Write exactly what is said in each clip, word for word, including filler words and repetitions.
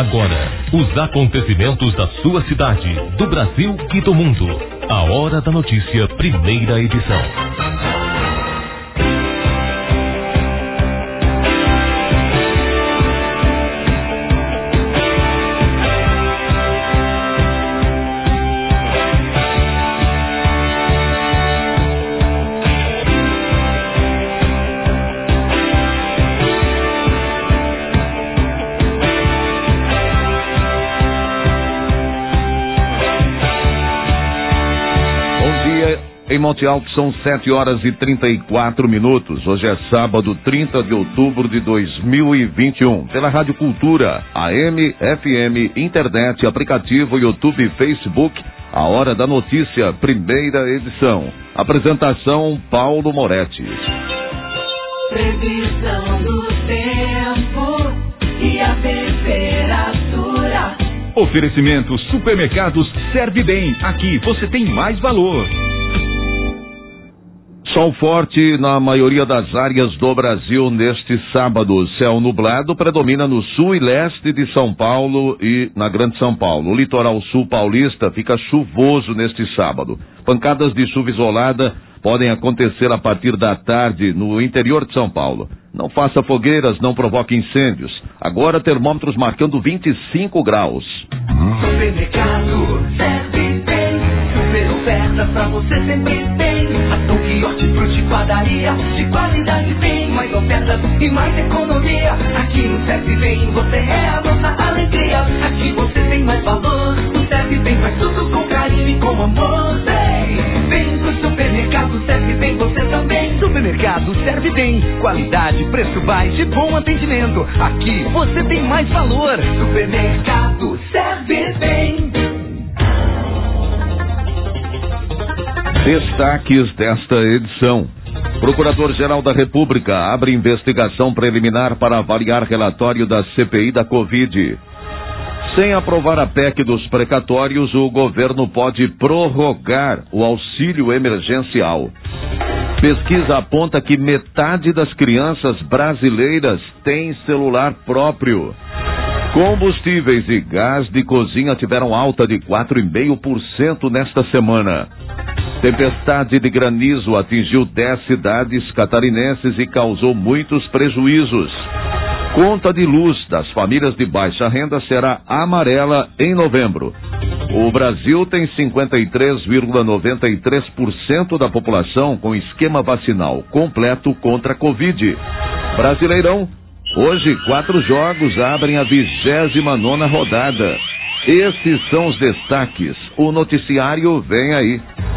Agora, os acontecimentos da sua cidade, do Brasil e do mundo. A Hora da Notícia, primeira edição. Em Monte Alto são sete horas e trinta e quatro minutos. Hoje é sábado, trinta de outubro de dois mil e vinte e um. Pela Rádio Cultura, A M, F M, internet, aplicativo, YouTube, Facebook, A Hora da Notícia, primeira edição. Apresentação, Paulo Moretti. Previsão do tempo e a temperatura. Oferecimento Supermercados Serve Bem. Aqui você tem mais valor. Sol forte na maioria das áreas do Brasil neste sábado. Céu nublado predomina no sul e leste de São Paulo e na Grande São Paulo. O litoral sul paulista fica chuvoso neste sábado. Pancadas de chuva isolada podem acontecer a partir da tarde no interior de São Paulo. Não faça fogueiras, não provoque incêndios. Agora termômetros marcando vinte e cinco graus. Supermercado Serve Bem, super ofertas pra você sempre tem. Ação, quiosque, fruta, padaria, de qualidade bem, mais ofertas e mais economia. Aqui no Serve Bem você é a nossa alegria. Aqui você tem mais valor. No Serve Bem faz tudo com carinho e com amor. Vem, vem pro supermercado Serve Bem você também. Supermercado Serve Bem, qualidade, preço baixo e bom atendimento. Aqui você tem mais valor. Supermercado Serve Bem. Destaques desta edição. Procurador-Geral da República abre investigação preliminar para avaliar relatório da C P I da Covid. Sem aprovar a P E C dos precatórios, o governo pode prorrogar o auxílio emergencial. Pesquisa aponta que metade das crianças brasileiras tem celular próprio. Combustíveis e gás de cozinha tiveram alta de quatro vírgula cinco por cento nesta semana. Tempestade de granizo atingiu dez cidades catarinenses e causou muitos prejuízos. Conta de luz das famílias de baixa renda será amarela em novembro. O Brasil tem cinquenta e três vírgula noventa e três por cento da população com esquema vacinal completo contra a Covid. Brasileirão, hoje quatro jogos abrem a vigésima nona rodada. Esses são os destaques. O noticiário vem aí.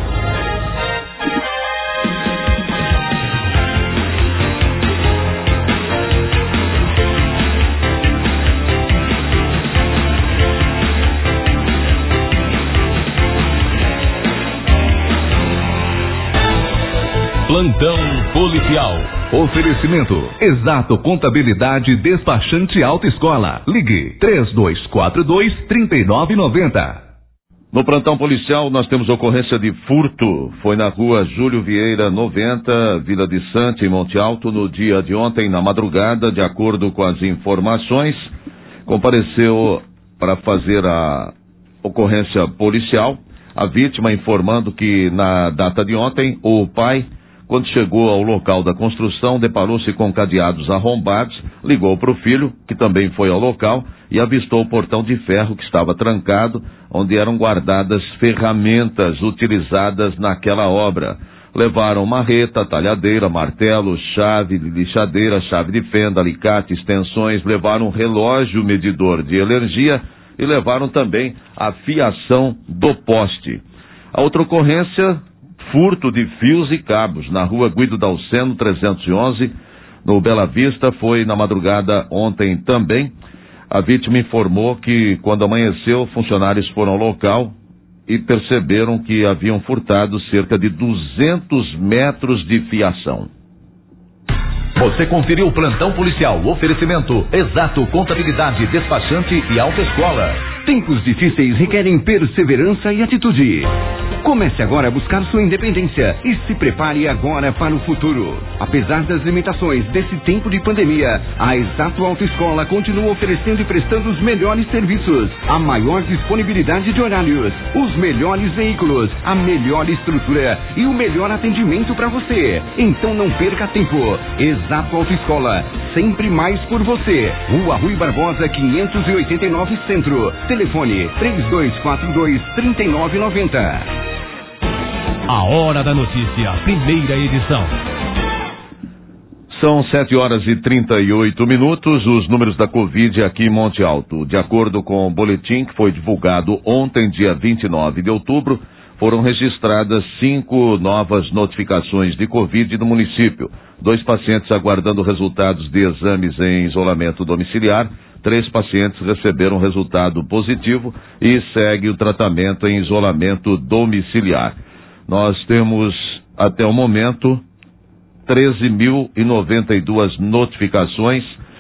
Plantão policial. Oferecimento Exato Contabilidade Despachante Autoescola. Ligue três dois quatro dois, três nove nove zero. No plantão policial nós temos ocorrência de furto. Foi na rua Júlio Vieira noventa, Vila de Sante, em Monte Alto, no dia de ontem, na madrugada. De acordo com as informações, compareceu para fazer a ocorrência policial a vítima, informando que na data de ontem o pai, quando chegou ao local da construção, deparou-se com cadeados arrombados, ligou para o filho, que também foi ao local, e avistou o portão de ferro que estava trancado, onde eram guardadas ferramentas utilizadas naquela obra. Levaram marreta, talhadeira, martelo, chave de lixadeira, chave de fenda, alicate, extensões, levaram um relógio medidor de energia e levaram também a fiação do poste. A outra ocorrência, furto de fios e cabos na rua Guido Dalceno trezentos e onze, no Bela Vista, foi na madrugada ontem também. A vítima informou que quando amanheceu, funcionários foram ao local e perceberam que haviam furtado cerca de duzentos metros de fiação. Você conferiu o plantão policial, oferecimento Exato Contabilidade, Despachante e Autoescola. Tempos difíceis requerem perseverança e atitude. Comece agora a buscar sua independência e se prepare agora para o futuro. Apesar das limitações desse tempo de pandemia, a Exato Autoescola continua oferecendo e prestando os melhores serviços, a maior disponibilidade de horários, os melhores veículos, a melhor estrutura e o melhor atendimento para você. Então não perca tempo. Exato Autoescola, sempre mais por você. Rua Rui Barbosa, quinhentos e oitenta e nove Centro. Telefone três dois quatro dois, três nove nove zero. A Hora da Notícia, primeira edição. São sete horas e trinta e oito minutos, os números da Covid aqui em Monte Alto. De acordo com o boletim que foi divulgado ontem, dia vinte e nove de outubro, foram registradas cinco novas notificações de Covid no município. Dois pacientes aguardando resultados de exames em isolamento domiciliar. Três pacientes receberam resultado positivo e segue o tratamento em isolamento domiciliar. Nós temos, até o momento, treze mil e noventa e duas notificações.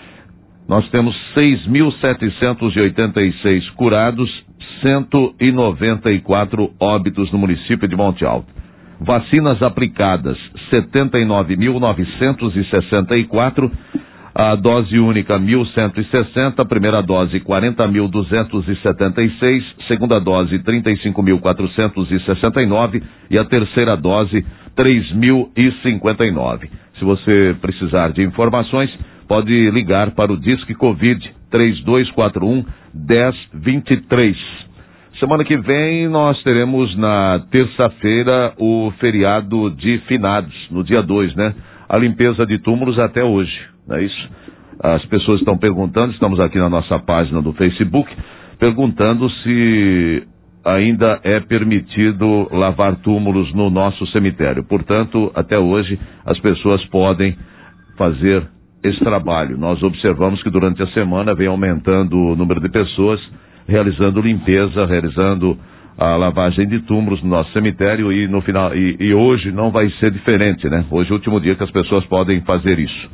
Nós temos seis mil setecentos e oitenta e seis curados, cento e noventa e quatro óbitos no município de Monte Alto. Vacinas aplicadas, setenta e nove mil novecentos e sessenta e quatro. A dose única, mil cento e sessenta, a primeira dose, quarenta mil duzentos e setenta e seis, segunda dose, trinta e cinco mil quatrocentos e sessenta e nove e a terceira dose, três mil e cinquenta e nove. Se você precisar de informações, pode ligar para o Disque Covid três dois quatro um, um zero dois três. Semana que vem nós teremos na terça-feira o feriado de finados, no dia dois, né? A limpeza de túmulos até hoje. Não é isso? As pessoas estão perguntando, estamos aqui na nossa página do Facebook, perguntando se ainda é permitido lavar túmulos no nosso cemitério. Portanto, até hoje, as pessoas podem fazer esse trabalho. Nós observamos que durante a semana vem aumentando o número de pessoas realizando limpeza, realizando a lavagem de túmulos no nosso cemitério e no final, e, e hoje não vai ser diferente, né? Hoje é o último dia que as pessoas podem fazer isso.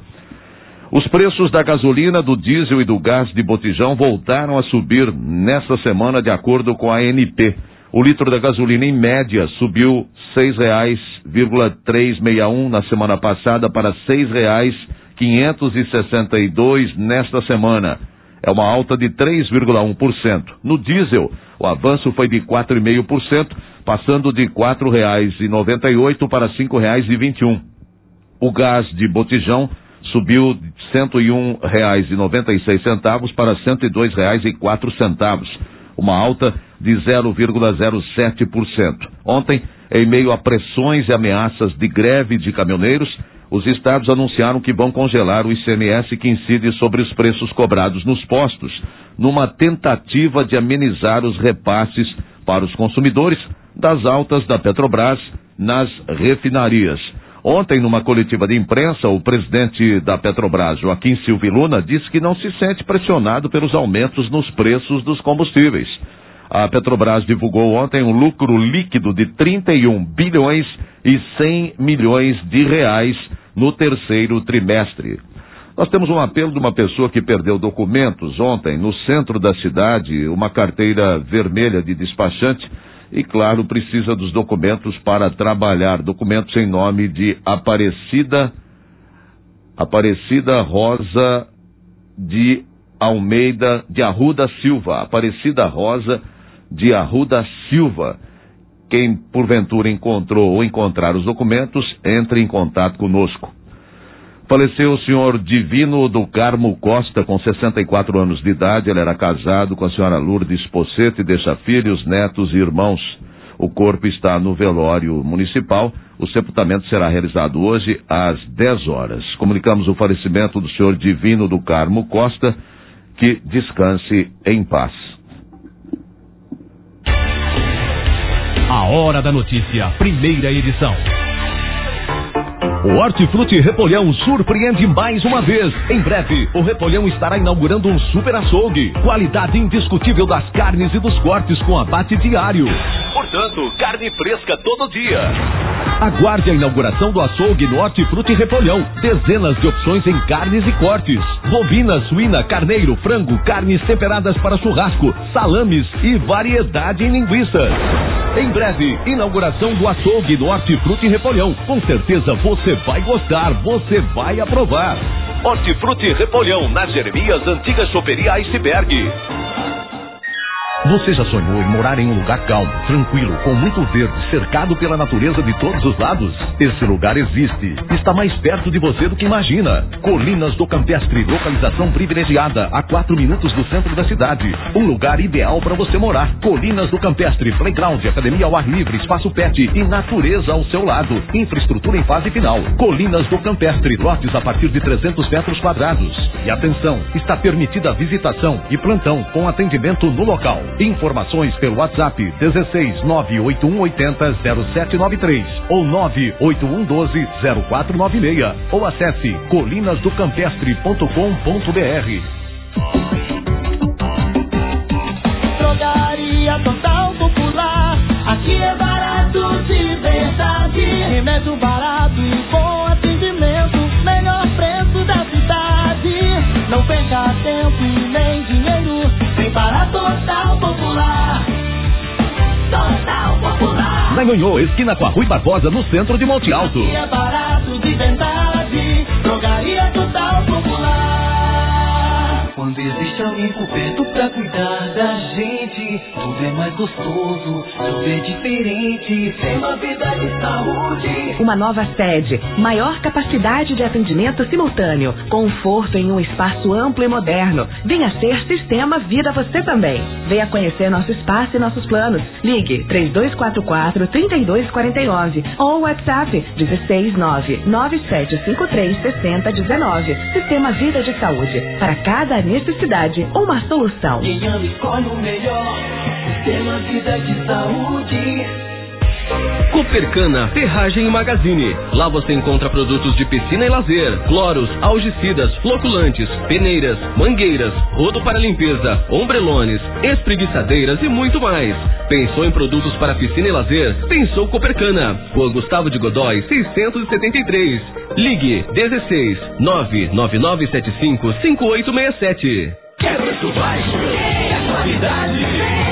Os preços da gasolina, do diesel e do gás de botijão voltaram a subir nesta semana de acordo com a A N P. O litro da gasolina em média subiu seis reais e trezentos e sessenta e um na semana passada para seis reais e quinhentos e sessenta e dois nesta semana. É uma alta de três vírgula um por cento. No diesel, o avanço foi de quatro vírgula cinco por cento, passando de quatro reais e noventa e oito para cinco reais e vinte e um. O gás de botijão subiu de cento e um reais e noventa e seis centavos para cento e dois reais e quatro centavos, uma alta de zero vírgula zero sete por cento. Ontem, em meio a pressões e ameaças de greve de caminhoneiros, os estados anunciaram que vão congelar o I C M S que incide sobre os preços cobrados nos postos, numa tentativa de amenizar os repasses para os consumidores das altas da Petrobras nas refinarias. Ontem, numa coletiva de imprensa, o presidente da Petrobras, Joaquim Silva Luna, disse que não se sente pressionado pelos aumentos nos preços dos combustíveis. A Petrobras divulgou ontem um lucro líquido de trinta e um bilhões e cem milhões de reais no terceiro trimestre. Nós temos um apelo de uma pessoa que perdeu documentos ontem no centro da cidade, uma carteira vermelha de despachante, e, claro, precisa dos documentos para trabalhar. Documentos em nome de Aparecida, Aparecida Rosa de Almeida, de Arruda Silva. Aparecida Rosa de Arruda Silva. Quem, porventura, encontrou ou encontrar os documentos, entre em contato conosco. Faleceu o senhor Divino do Carmo Costa, com sessenta e quatro anos de idade. Ele era casado com a senhora Lourdes Pocete, deixa filhos, netos e irmãos. O corpo está no velório municipal. O sepultamento será realizado hoje às dez horas. Comunicamos o falecimento do senhor Divino do Carmo Costa, que descanse em paz. A Hora da Notícia, primeira edição. O Hortifruti Repolhão surpreende mais uma vez. Em breve, o Repolhão estará inaugurando um super açougue. Qualidade indiscutível das carnes e dos cortes com abate diário. Por Portanto, carne fresca todo dia. Aguarde a inauguração do açougue no Hortifruti Repolhão. Dezenas de opções em carnes e cortes. Bovina, suína, carneiro, frango, carnes temperadas para churrasco, salames e variedade em linguiças. Em breve, inauguração do açougue do Hortifruti Repolhão. Com certeza você vai gostar, você vai aprovar. Hortifruti Repolhão, na Jeremias, antiga choperia Iceberg. Você já sonhou em morar em um lugar calmo, tranquilo, com muito verde, cercado pela natureza de todos os lados? Esse lugar existe. Está mais perto de você do que imagina. Colinas do Campestre, localização privilegiada, a quatro minutos do centro da cidade. Um lugar ideal para você morar. Colinas do Campestre, playground, academia ao ar livre, espaço pet e natureza ao seu lado. Infraestrutura em fase final. Colinas do Campestre, lotes a partir de trezentos metros quadrados. E atenção, está permitida a visitação e plantão com atendimento no local. Informações pelo WhatsApp dezesseis nove oito um oito zero zero sete nove três ou nove oito um um dois zero quatro nove seis ou acesse colinas do campestre ponto com ponto b r. Drogaria Total Popular, aqui é barato de verdade. Remédio barato e bom atendimento, melhor preço da cidade. Não perca tempo e nem dinheiro, vem para Total Popular. Total Popular. Ganhou esquina com a Rui Barbosa, no centro de Monte Alto. Aqui é barato de verdade, Drogaria Total Popular. Quando existe alguém por perto pra cuidar da gente, tudo é mais gostoso, tudo é diferente, tem uma vida de saúde. Uma nova sede, maior capacidade de atendimento simultâneo, conforto em um espaço amplo e moderno. Venha ser Sistema Vida você também. Venha conhecer nosso espaço e nossos planos. Ligue três dois quatro quatro, três dois quatro nove ou WhatsApp dezesseis nove nove sete cinco três seis zero um nove. Sistema Vida de Saúde. Para cada necessidade, uma solução. Quem ama escolhe o melhor, Sistema Vida de Saúde. Copercana, Ferragem e Magazine. Lá você encontra produtos de piscina e lazer, cloros, algicidas, floculantes, peneiras, mangueiras, rodo para limpeza, ombrelones, espreguiçadeiras e muito mais. Pensou em produtos para piscina e lazer? Pensou Copercana. Rua Gustavo de Godói, seiscentos e setenta e três. Ligue dezesseis nove nove nove sete cinco cinco oito seis sete. Quer preço baixo? É qualidade.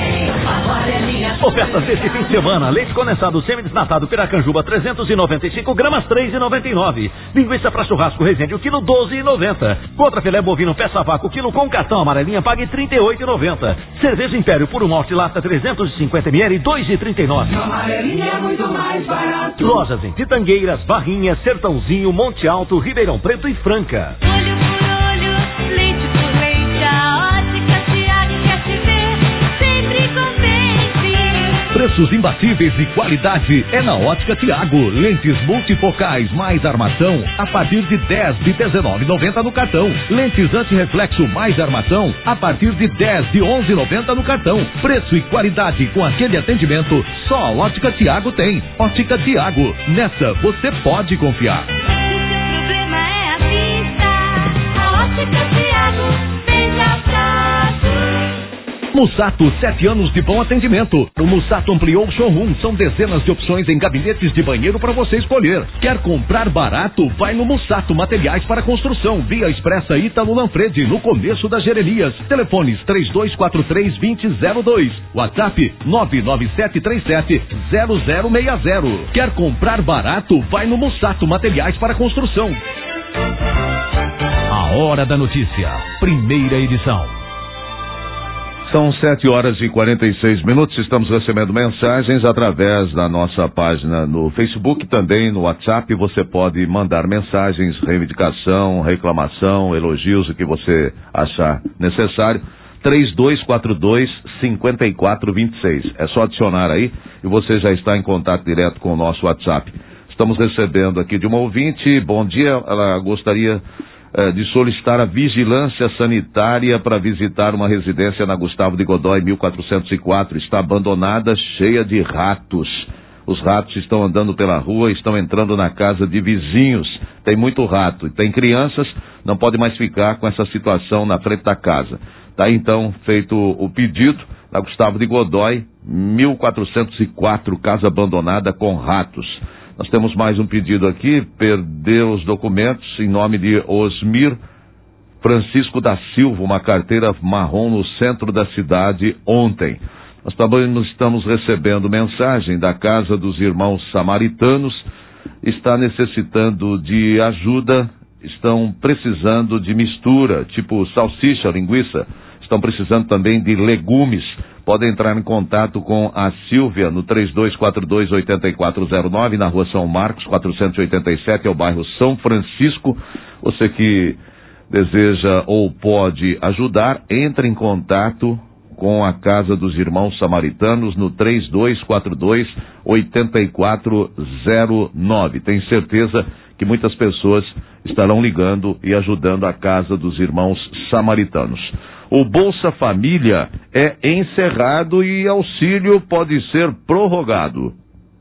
Ofertas deste fim de semana: leite condensado semi-desnatado Piracanjuba trezentos e noventa e cinco gramas, três reais e noventa e nove centavos. Linguiça para churrasco Resende, o quilo doze reais e noventa centavos. Contra filé bovino peça vaca, quilo com cartão amarelinha, pague trinta e oito reais e noventa centavos. Cerveja Império puro malte lata trezentos e cinquenta mililitros, dois reais e trinta e nove centavos. Amarelinha é muito mais barato. Lojas em Pitangueiras, Barrinha, Sertãozinho, Monte Alto, Ribeirão Preto e Franca. Olho por olho, leite por leite, a ótica Tiago quer te ver sempre contente. Preços imbatíveis e qualidade é na Ótica Tiago. Lentes multifocais mais armação a partir de dez de dezenove reais e noventa centavos no cartão. Lentes antirreflexo mais armação a partir de dez de onze reais e noventa centavos no cartão. Preço e qualidade com aquele atendimento só a Ótica Tiago tem. Ótica Tiago, nessa você pode confiar. O seu problema é a vista, a Ótica Tiago veja fácil. Mussato, sete anos de bom atendimento. O Mussato ampliou o showroom. São dezenas de opções em gabinetes de banheiro para você escolher. Quer comprar barato? Vai no Mussato Materiais para Construção. Via Expressa Ítalo Lanfredi, no começo das Jeremias. Telefones três dois quatro três, dois zero zero dois. WhatsApp nove nove sete três sete zero zero seis zero. Quer comprar barato? Vai no Mussato Materiais para Construção. A Hora da Notícia, primeira edição. São sete horas e quarenta e seis minutos, estamos recebendo mensagens através da nossa página no Facebook, também no WhatsApp. Você pode mandar mensagens, reivindicação, reclamação, elogios, o que você achar necessário. três dois quatro dois, cinco quatro dois seis. É só adicionar aí e você já está em contato direto com o nosso WhatsApp. Estamos recebendo aqui de uma ouvinte. Bom dia, ela gostaria de solicitar a vigilância sanitária para visitar uma residência na Gustavo de Godói, mil quatrocentos e quatro. Está abandonada, cheia de ratos. Os ratos estão andando pela rua, estão entrando na casa de vizinhos. Tem muito rato e tem crianças, não pode mais ficar com essa situação na frente da casa. Está então feito o pedido na Gustavo de Godoy, mil quatrocentos e quatro, casa abandonada com ratos. Nós temos mais um pedido aqui, perdeu os documentos em nome de Osmir Francisco da Silva, uma carteira marrom no centro da cidade ontem. Nós também estamos recebendo mensagem da Casa dos Irmãos Samaritanos, está necessitando de ajuda, estão precisando de mistura, tipo salsicha, linguiça, estão precisando também de legumes. Podem entrar em contato com a Silvia no três dois quatro dois, oito quatro zero nove, na rua São Marcos, quatrocentos e oitenta e sete, é o bairro São Francisco. Você que deseja ou pode ajudar, entre em contato com a Casa dos Irmãos Samaritanos no três dois quatro dois, oito quatro zero nove. Tenho certeza que muitas pessoas estarão ligando e ajudando a Casa dos Irmãos Samaritanos. O Bolsa Família é encerrado e auxílio pode ser prorrogado.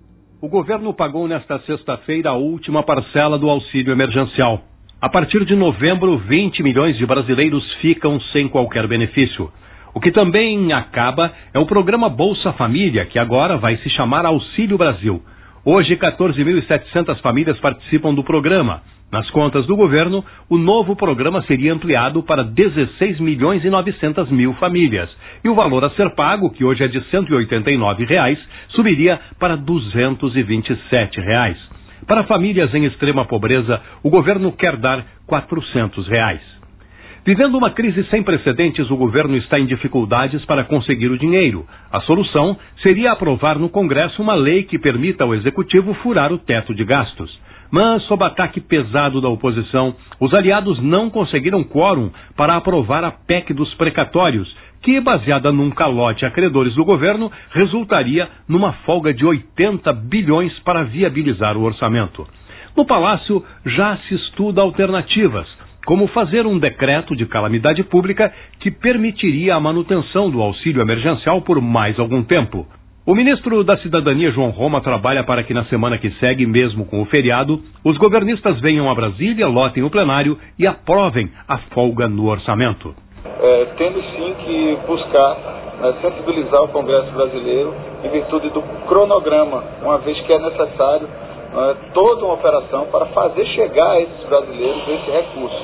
O governo pagou nesta sexta-feira a última parcela do auxílio emergencial. A partir de novembro, vinte milhões de brasileiros ficam sem qualquer benefício. O que também acaba é o programa Bolsa Família, que agora vai se chamar Auxílio Brasil. Hoje, quatorze mil e setecentas famílias participam do programa. Nas contas do governo, o novo programa seria ampliado para dezesseis milhões e novecentas mil famílias. E o valor a ser pago, que hoje é de cento e oitenta e nove reais, subiria para duzentos e vinte e sete reais. Para famílias em extrema pobreza, o governo quer dar quatrocentos reais. Vivendo uma crise sem precedentes, o governo está em dificuldades para conseguir o dinheiro. A solução seria aprovar no Congresso uma lei que permita ao Executivo furar o teto de gastos. Mas, sob ataque pesado da oposição, os aliados não conseguiram quórum para aprovar a P E C dos precatórios, que, baseada num calote a credores do governo, resultaria numa folga de oitenta bilhões para viabilizar o orçamento. No Palácio já se estuda alternativas, como fazer um decreto de calamidade pública que permitiria a manutenção do auxílio emergencial por mais algum tempo. O ministro da Cidadania, João Roma, trabalha para que na semana que segue, mesmo com o feriado, os governistas venham a Brasília, lotem o plenário e aprovem a folga no orçamento. É, tendo sim que buscar, né, sensibilizar o Congresso brasileiro em virtude do cronograma, uma vez que é necessário né, toda uma operação para fazer chegar a esses brasileiros esse recurso.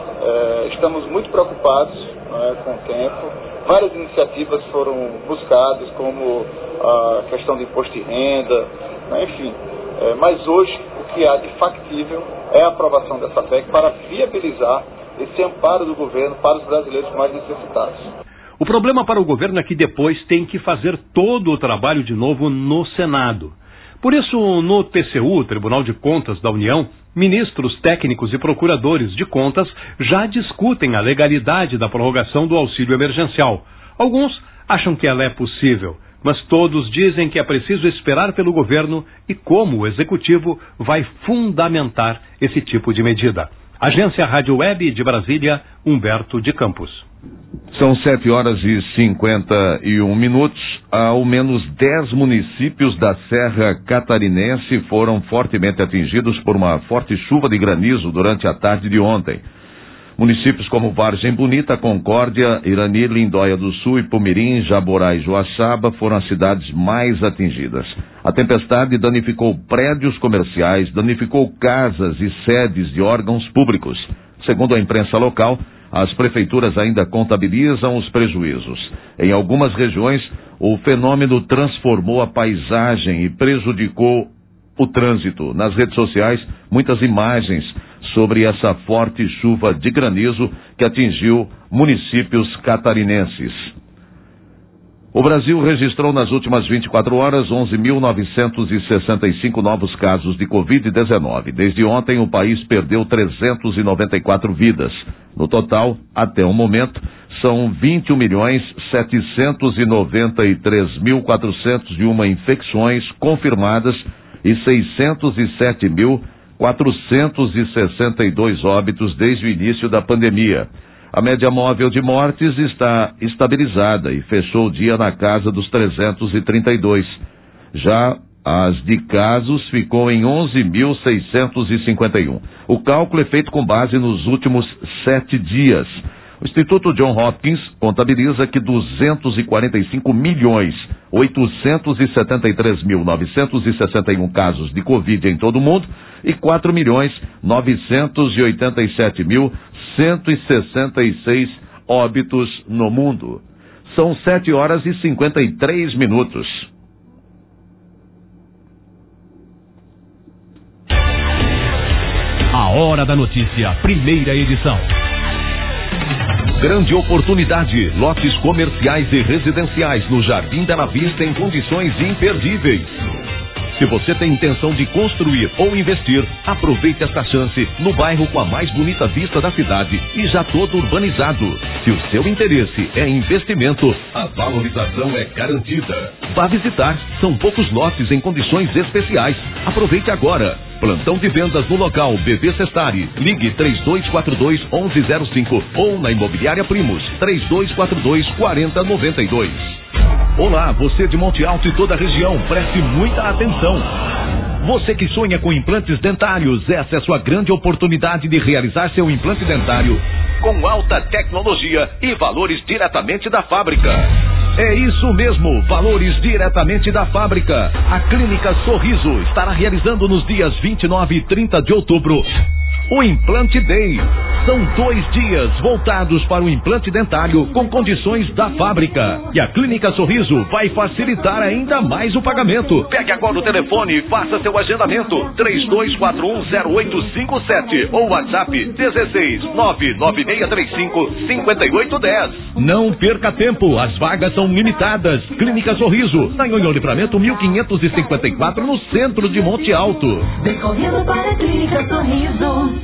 É, estamos muito preocupados né, com o tempo. Várias iniciativas foram buscadas, como a questão do imposto de renda, né, enfim. É, mas hoje o que há de factível é a aprovação dessa P E C para viabilizar esse amparo do governo para os brasileiros mais necessitados. O problema para o governo é que depois tem que fazer todo o trabalho de novo no Senado. Por isso, no T C U, Tribunal de Contas da União, ministros, técnicos e procuradores de contas já discutem a legalidade da prorrogação do auxílio emergencial. Alguns acham que ela é possível, mas todos dizem que é preciso esperar pelo governo e como o executivo vai fundamentar esse tipo de medida. Agência Rádio Web de Brasília, Humberto de Campos. São sete horas e cinquenta e um minutos. Ao menos dez municípios da Serra Catarinense foram fortemente atingidos por uma forte chuva de granizo durante a tarde de ontem. Municípios como Vargem Bonita, Concórdia, Irani, Lindóia do Sul, Ipumirim, Jaborá e Joaçaba foram as cidades mais atingidas. A tempestade danificou prédios comerciais, danificou casas e sedes de órgãos públicos. Segundo a imprensa local, as prefeituras ainda contabilizam os prejuízos. Em algumas regiões, o fenômeno transformou a paisagem e prejudicou o trânsito. Nas redes sociais, muitas imagens sobre essa forte chuva de granizo que atingiu municípios catarinenses. O Brasil registrou nas últimas vinte e quatro horas onze mil novecentos e sessenta e cinco novos casos de covid dezenove. Desde ontem, o país perdeu trezentas e noventa e quatro vidas. No total, até o momento, são vinte e um milhões setecentos e noventa e três mil quatrocentas e uma infecções confirmadas e seiscentos e sete mil quatrocentos e sessenta e dois óbitos desde o início da pandemia. A média móvel de mortes está estabilizada e fechou o dia na casa dos trezentos e trinta e dois. Já As de casos ficou em onze mil seiscentos e cinquenta e um. O cálculo é feito com base nos últimos sete dias. O Instituto John Hopkins contabiliza que duzentos e quarenta e cinco milhões oitocentos e setenta e três mil novecentos e sessenta e um casos de Covid em todo o mundo e quatro milhões novecentos e oitenta e sete mil cento e sessenta e seis óbitos no mundo. São sete horas e cinquenta e três minutos. A Hora da Notícia, primeira edição. Grande oportunidade, lotes comerciais e residenciais no Jardim Bela Vista em condições imperdíveis. Se você tem intenção de construir ou investir, aproveite esta chance no bairro com a mais bonita vista da cidade e já todo urbanizado. Se o seu interesse é investimento, a valorização é garantida. Vá visitar, são poucos lotes em condições especiais. Aproveite agora. Plantão de vendas no local B V Sestari. Ligue três dois quatro dois, um um zero cinco ou na Imobiliária Primos três dois quatro dois, quatro zero nove dois. Olá, você de Monte Alto e toda a região, preste muita atenção. Você que sonha com implantes dentários, essa é a sua grande oportunidade de realizar seu implante dentário com alta tecnologia e valores diretamente da fábrica. É isso mesmo, valores diretamente da fábrica. A Clínica Sorriso estará realizando nos dias vinte e nove e trinta de outubro o Implante Day. São dois dias voltados para o implante dentário com condições da fábrica. E a Clínica Sorriso vai facilitar ainda mais o pagamento. Pegue agora o telefone e faça seu agendamento. três dois quatro um, zero oito cinco sete ou WhatsApp dezesseis, nove nove seis três cinco, cinco oito um zero. Não perca tempo, as vagas são limitadas. Clínica Sorriso, na Nhonhô Livramento mil quinhentos e cinquenta e quatro, no centro de Monte Alto. Vem correndo para a Clínica Sorriso.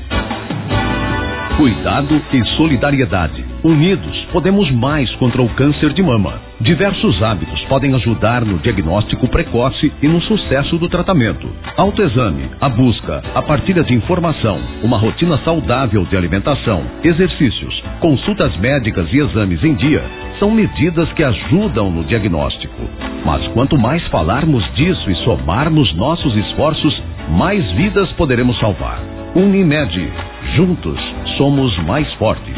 Cuidado e solidariedade. Unidos, podemos mais contra o câncer de mama. Diversos hábitos podem ajudar no diagnóstico precoce e no sucesso do tratamento. Autoexame, a busca, a partilha de informação, uma rotina saudável de alimentação, exercícios, consultas médicas e exames em dia são medidas que ajudam no diagnóstico. Mas quanto mais falarmos disso e somarmos nossos esforços, mais vidas poderemos salvar. Unimed, juntos somos mais fortes.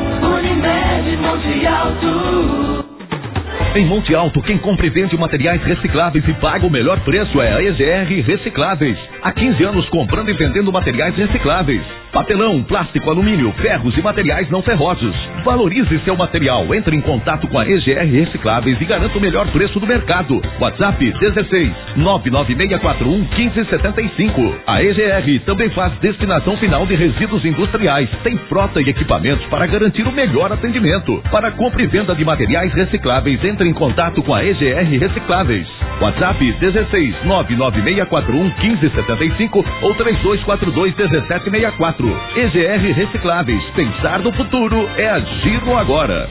Unimed Monte Alto. Em Monte Alto, quem compra e vende materiais recicláveis e paga o melhor preço é a E G R Recicláveis. Há quinze anos comprando e vendendo materiais recicláveis. Papelão, plástico, alumínio, ferros e materiais não ferrosos. Valorize seu material. Entre em contato com a E G R Recicláveis e garanta o melhor preço do mercado. WhatsApp dezesseis, nove nove seis quatro um, um cinco sete cinco. A E G R também faz destinação final de resíduos industriais. Tem frota e equipamentos para garantir o melhor atendimento. Para compra e venda de materiais recicláveis, entre em contato com a E G R Recicláveis. WhatsApp dezesseis, nove nove seis quatro um, um cinco sete cinco ou três dois quatro dois, um sete seis quatro. E G R Recicláveis. Pensar no futuro é agir no agora.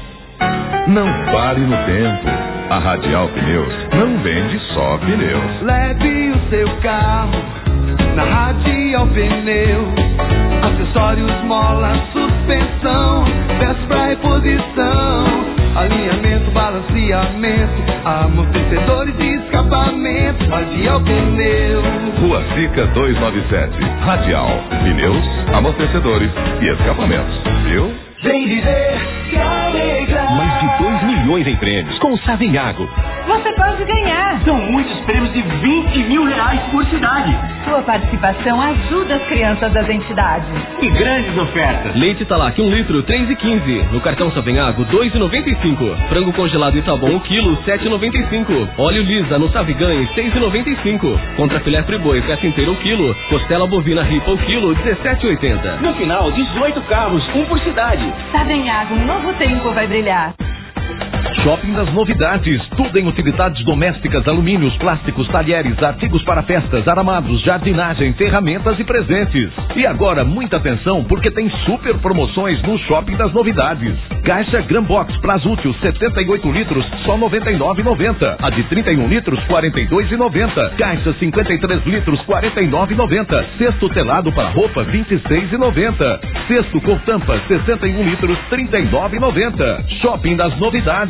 Não pare no tempo. A Radial Pneus não vende só pneus. Leve o seu carro na Radial Pneus. Acessórios, mola, suspensão, peças pra reposição, alinhamento, balanceamento, amortecedores e escapamento. Radial Pneus. Rua Sica duzentos e noventa e sete. Radial Pneus, amortecedores e escapamentos. Viu? Vem viver, se alegrar. Mais de dois milhões em prêmios com o Savenhago. Você pode ganhar. São muitos prêmios de vinte mil reais por cidade. Sua participação ajuda as crianças das entidades. E grandes ofertas. Leite Talac um litro, três e quinze. No cartão Savenhago, dois e noventa e cinco. Frango congelado Itabom um quilo, sete e noventa e cinco. Óleo Lisa no Saviganhe, seis e noventa e cinco. Contra filé friboi, peça inteira um quilo. Costela bovina ripa um quilo, dezessete e oitenta. No final, dezoito carros, um por cidade. Savenhago, um novo tempo vai brilhar. Shopping das Novidades, tudo em utilidades domésticas, alumínios, plásticos, talheres, artigos para festas, aramados, jardinagem, ferramentas e presentes. E agora, muita atenção, porque tem super promoções no Shopping das Novidades. Caixa Grambox Prazútil setenta e oito litros, só noventa e nove reais e noventa centavos. A de trinta e um litros, quarenta e dois reais e noventa centavos. Caixa cinquenta e três litros, quarenta e nove reais e noventa centavos. Cesto telado para roupa, vinte e seis reais e noventa centavos. Cesto com tampa, sessenta e um litros, trinta e nove reais e noventa centavos. Shopping das Novidades.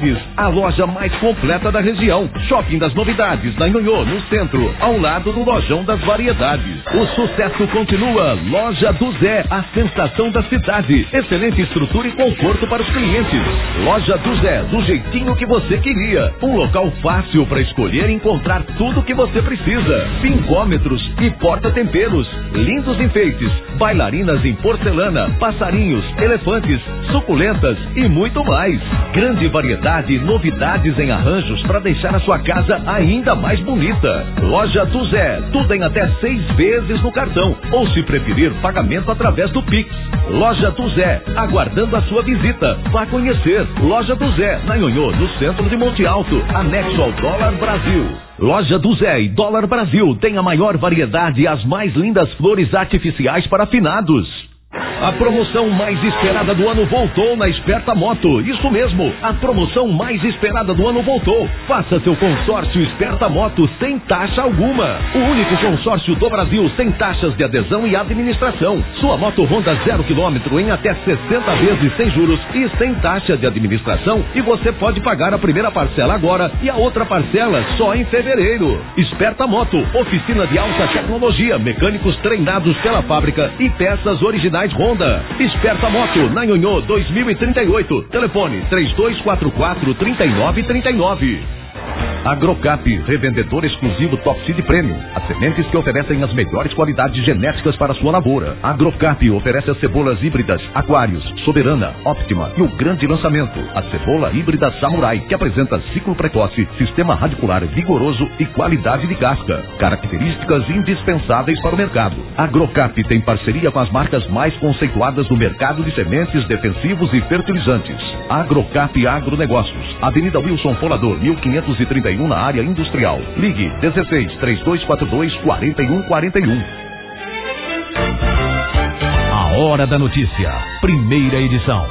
Novidades, a loja mais completa da região. Shopping das Novidades, na Nhonhô, no centro, ao lado do Lojão das Variedades. O sucesso continua. Loja do Zé, a sensação da cidade. Excelente estrutura e conforto para os clientes. Loja do Zé, do jeitinho que você queria. Um local fácil para escolher e encontrar tudo o que você precisa. Pincômetros e porta-temperos. Lindos enfeites, bailarinas em porcelana, passarinhos, elefantes, suculentas e muito mais. Grande variedade e novidades em arranjos para deixar a sua casa ainda mais bonita. Loja do Zé, tudo em até seis vezes no cartão, ou se preferir, pagamento através do Pix. Loja do Zé, aguardando a sua visita. Vá conhecer. Loja do Zé, na Nhonhô, no centro de Monte Alto, anexo ao Dólar Brasil. Loja do Zé e Dólar Brasil tem a maior variedade e as mais lindas flores artificiais para finados. A promoção mais esperada do ano voltou na Esperta Moto. Isso mesmo, a promoção mais esperada do ano voltou. Faça seu consórcio Esperta Moto sem taxa alguma. O único consórcio do Brasil sem taxas de adesão e administração. Sua moto Honda zero quilômetro em até sessenta vezes sem juros e sem taxa de administração. E você pode pagar a primeira parcela agora e a outra parcela só em fevereiro. Esperta Moto, oficina de alta tecnologia, mecânicos treinados pela fábrica e peças originais Honda. Esperta Moto, na Nhonhô dois mil e trinta e oito. Telefone três dois quatro quatro, três nove três nove. Agrocap, revendedor exclusivo Top Seed Premium. As sementes que oferecem as melhores qualidades genéticas para a sua lavoura. Agrocap oferece as cebolas híbridas Aquários, Soberana, Optima e o grande lançamento, a cebola híbrida Samurai, que apresenta ciclo precoce, sistema radicular vigoroso e qualidade de casca. Características indispensáveis para o mercado. Agrocap tem parceria com as marcas mais conceituadas do mercado de sementes, defensivos e fertilizantes. Agrocap Agronegócios, Avenida Wilson Folador, mil quinhentos e trinta e um, na área industrial. Ligue dezesseis, três dois quatro dois, quatro um quatro um. A Hora da Notícia, primeira edição.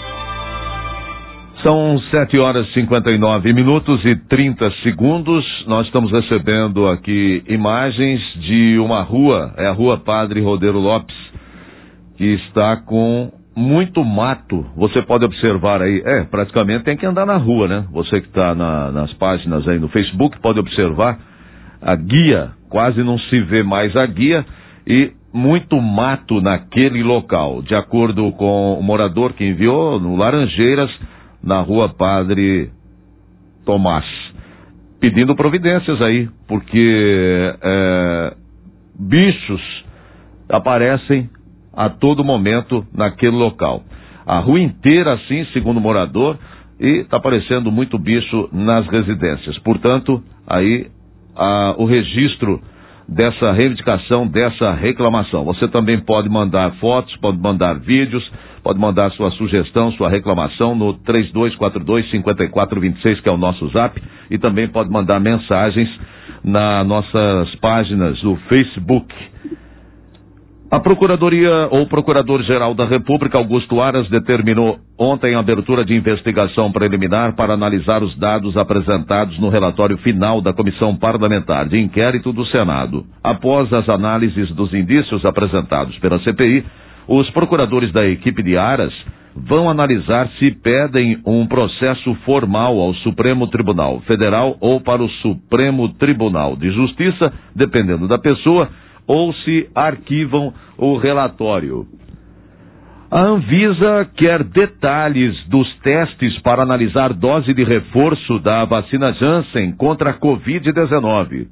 São sete horas e cinquenta e nove minutos e trinta segundos. Nós estamos recebendo aqui imagens de uma rua, é a Rua Padre Rodeiro Lopes, que está com muito mato. Você pode observar aí, é, praticamente tem que andar na rua, né? Você que está na, nas páginas aí no Facebook pode observar a guia, quase não se vê mais a guia e muito mato naquele local. De acordo com o morador que enviou, no Laranjeiras, na Rua Padre Tomás, pedindo providências aí, porque é, bichos aparecem a todo momento naquele local. A rua inteira assim, segundo o morador, e está aparecendo muito bicho nas residências. Portanto, aí a, o registro dessa reivindicação, dessa reclamação. Você também pode mandar fotos, pode mandar vídeos, pode mandar sua sugestão, sua reclamação no três dois quatro dois, cinco quatro dois seis, que é o nosso zap, e também pode mandar mensagens nas nossas páginas do Facebook. A Procuradoria ou Procurador-Geral da República, Augusto Aras, determinou ontem a abertura de investigação preliminar para analisar os dados apresentados no relatório final da Comissão Parlamentar de Inquérito do Senado. Após as análises dos indícios apresentados pela C P I, os procuradores da equipe de Aras vão analisar se pedem um processo formal ao Supremo Tribunal Federal ou para o Supremo Tribunal de Justiça, dependendo da pessoa, ou se arquivam o relatório. A Anvisa quer detalhes dos testes para analisar dose de reforço da vacina Janssen contra a covid dezenove.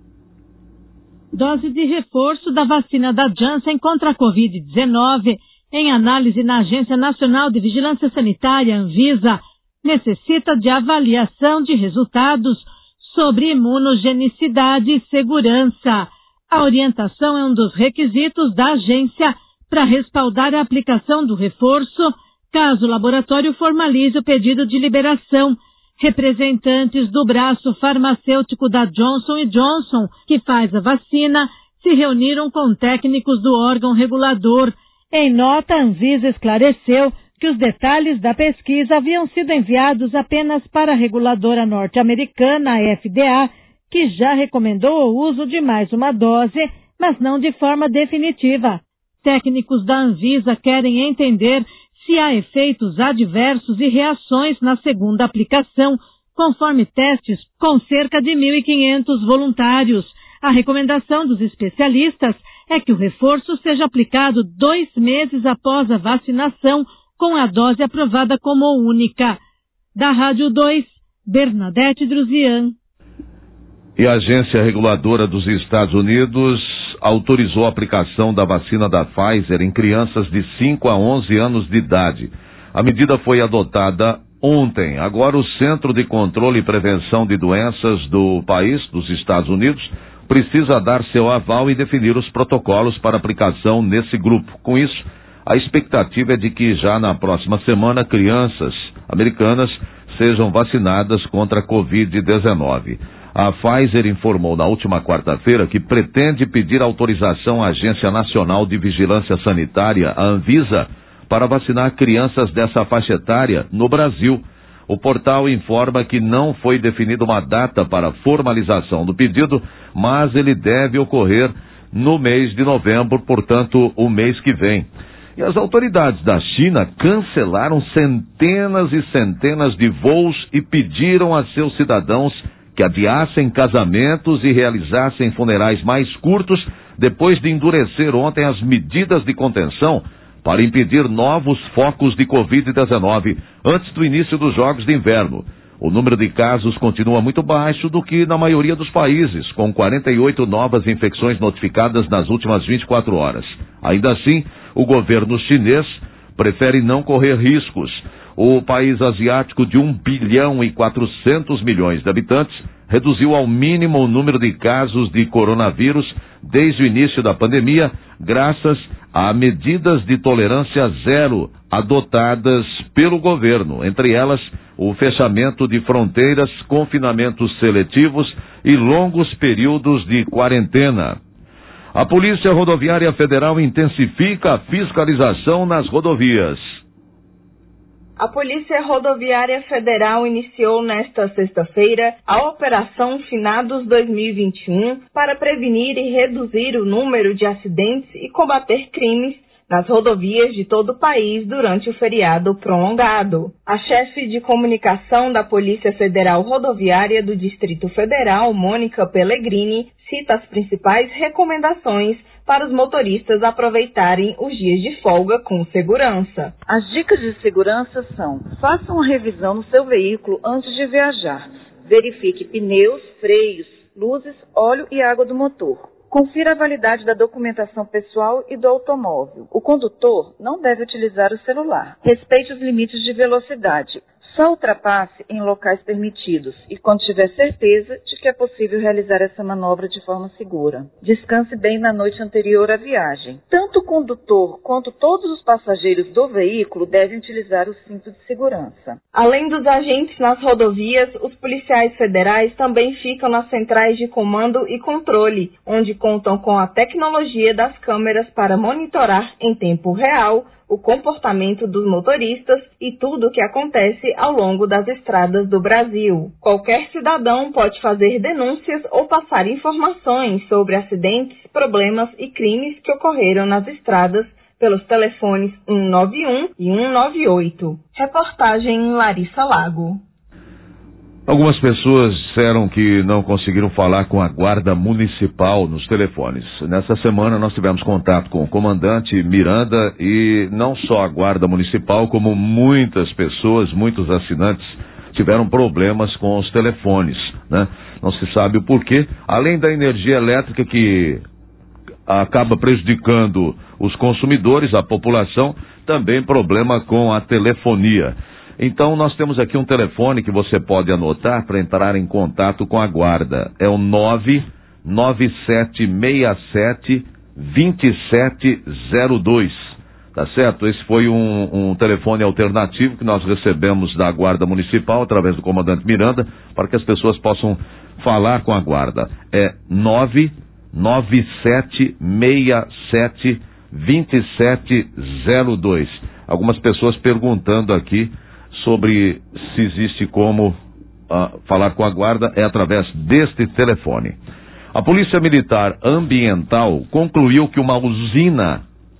Dose de reforço da vacina da Janssen contra a covid dezenove, em análise na Agência Nacional de Vigilância Sanitária, Anvisa, necessita de avaliação de resultados sobre imunogenicidade e segurança. A orientação é um dos requisitos da agência para respaldar a aplicação do reforço, caso o laboratório formalize o pedido de liberação. Representantes do braço farmacêutico da Johnson e Johnson, que faz a vacina, se reuniram com técnicos do órgão regulador. Em nota, a Anvisa esclareceu que os detalhes da pesquisa haviam sido enviados apenas para a reguladora norte-americana, a F D A, que já recomendou o uso de mais uma dose, mas não de forma definitiva. Técnicos da Anvisa querem entender se há efeitos adversos e reações na segunda aplicação, conforme testes com cerca de mil e quinhentos voluntários. A recomendação dos especialistas é que o reforço seja aplicado dois meses após a vacinação, com a dose aprovada como única. Da Rádio dois, Bernadette Druzian. E a Agência Reguladora dos Estados Unidos autorizou a aplicação da vacina da Pfizer em crianças de cinco a onze anos de idade. A medida foi adotada ontem. Agora, o Centro de Controle e Prevenção de Doenças do país, dos Estados Unidos, precisa dar seu aval e definir os protocolos para aplicação nesse grupo. Com isso, a expectativa é de que já na próxima semana crianças americanas sejam vacinadas contra a covid dezenove. A Pfizer informou na última quarta-feira que pretende pedir autorização à Agência Nacional de Vigilância Sanitária, a Anvisa, para vacinar crianças dessa faixa etária no Brasil. O portal informa que não foi definida uma data para a formalização do pedido, mas ele deve ocorrer no mês de novembro, portanto, o mês que vem. E as autoridades da China cancelaram centenas e centenas de voos e pediram a seus cidadãos que adiassem casamentos e realizassem funerais mais curtos, depois de endurecer ontem as medidas de contenção para impedir novos focos de covid dezenove antes do início dos Jogos de Inverno. O número de casos continua muito baixo do que na maioria dos países, com quarenta e oito novas infecções notificadas nas últimas vinte e quatro horas. Ainda assim, o governo chinês prefere não correr riscos. O país asiático de um bilhão e quatrocentos milhões de habitantes reduziu ao mínimo o número de casos de coronavírus desde o início da pandemia, graças a medidas de tolerância zero adotadas pelo governo, entre elas o fechamento de fronteiras, confinamentos seletivos e longos períodos de quarentena. A Polícia Rodoviária Federal intensifica a fiscalização nas rodovias. A Polícia Rodoviária Federal iniciou nesta sexta-feira a Operação Finados dois mil e vinte e um para prevenir e reduzir o número de acidentes e combater crimes nas rodovias de todo o país durante o feriado prolongado. A chefe de comunicação da Polícia Federal Rodoviária do Distrito Federal, Mônica Pellegrini, cita as principais recomendações para os motoristas aproveitarem os dias de folga com segurança. As dicas de segurança são: faça uma revisão no seu veículo antes de viajar. Verifique pneus, freios, luzes, óleo e água do motor. Confira a validade da documentação pessoal e do automóvel. O condutor não deve utilizar o celular. Respeite os limites de velocidade. Só ultrapasse em locais permitidos e quando tiver certeza de que é possível realizar essa manobra de forma segura. Descanse bem na noite anterior à viagem. Tanto o condutor quanto todos os passageiros do veículo devem utilizar o cinto de segurança. Além dos agentes nas rodovias, os policiais federais também ficam nas centrais de comando e controle, onde contam com a tecnologia das câmeras para monitorar em tempo real o comportamento dos motoristas e tudo o que acontece ao longo das estradas do Brasil. Qualquer cidadão pode fazer denúncias ou passar informações sobre acidentes, problemas e crimes que ocorreram nas estradas pelos telefones cento e noventa e um e cento e noventa e oito. Reportagem Larissa Lago. Algumas pessoas disseram que não conseguiram falar com a Guarda Municipal nos telefones. Nessa semana nós tivemos contato com o comandante Miranda e não só a Guarda Municipal, como muitas pessoas, muitos assinantes tiveram problemas com os telefones, né? Não se sabe o porquê, além da energia elétrica que acaba prejudicando os consumidores, a população, também problema com a telefonia. Então, nós temos aqui um telefone que você pode anotar para entrar em contato com a Guarda. É o nove nove sete seis sete, dois sete zero dois. Tá certo? Esse foi um, um telefone alternativo que nós recebemos da Guarda Municipal, através do comandante Miranda, para que as pessoas possam falar com a Guarda. É nove nove sete seis sete, dois sete zero dois. Algumas pessoas perguntando aqui sobre se existe como uh, falar com a Guarda, é através deste telefone. A Polícia Militar Ambiental concluiu que uma usina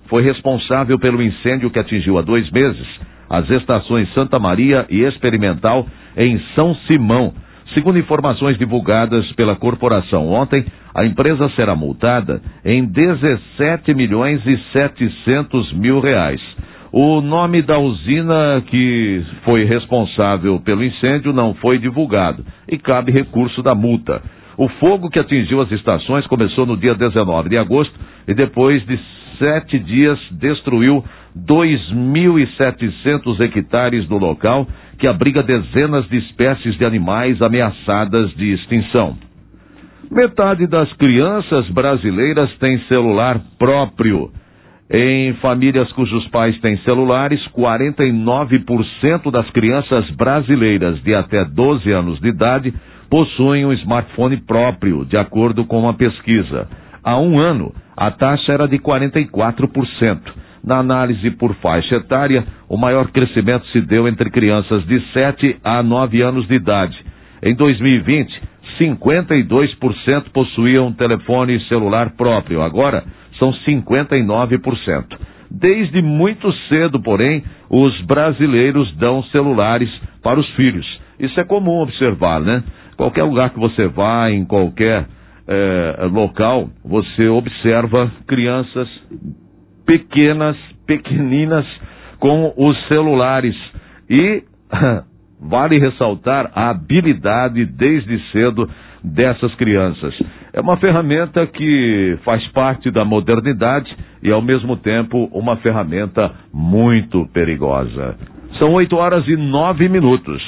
foi responsável pelo incêndio que atingiu há dois meses as estações Santa Maria e Experimental em São Simão. Segundo informações divulgadas pela corporação ontem, a empresa será multada em dezessete milhões e setecentos mil reais. O nome da usina que foi responsável pelo incêndio não foi divulgado e cabe recurso da multa. O fogo que atingiu as estações começou no dia dezenove de agosto e depois de sete dias destruiu dois mil e setecentos hectares do local, que abriga dezenas de espécies de animais ameaçadas de extinção. Metade das crianças brasileiras tem celular próprio. Em famílias cujos pais têm celulares, quarenta e nove por cento das crianças brasileiras de até doze anos de idade possuem um smartphone próprio, de acordo com uma pesquisa. Há um ano, a taxa era de quarenta e quatro por cento. Na análise por faixa etária, o maior crescimento se deu entre crianças de sete a nove anos de idade. Em dois mil e vinte, cinquenta e dois por cento possuíam um telefone celular próprio. Agora, são cinquenta e nove por cento. Desde muito cedo, porém, os brasileiros dão celulares para os filhos. Isso é comum observar, né? Qualquer lugar que você vá, em qualquer eh, local, você observa crianças pequenas, pequeninas, com os celulares. E vale ressaltar a habilidade desde cedo dessas crianças. É uma ferramenta que faz parte da modernidade e, ao mesmo tempo, uma ferramenta muito perigosa. São oito horas e nove minutos.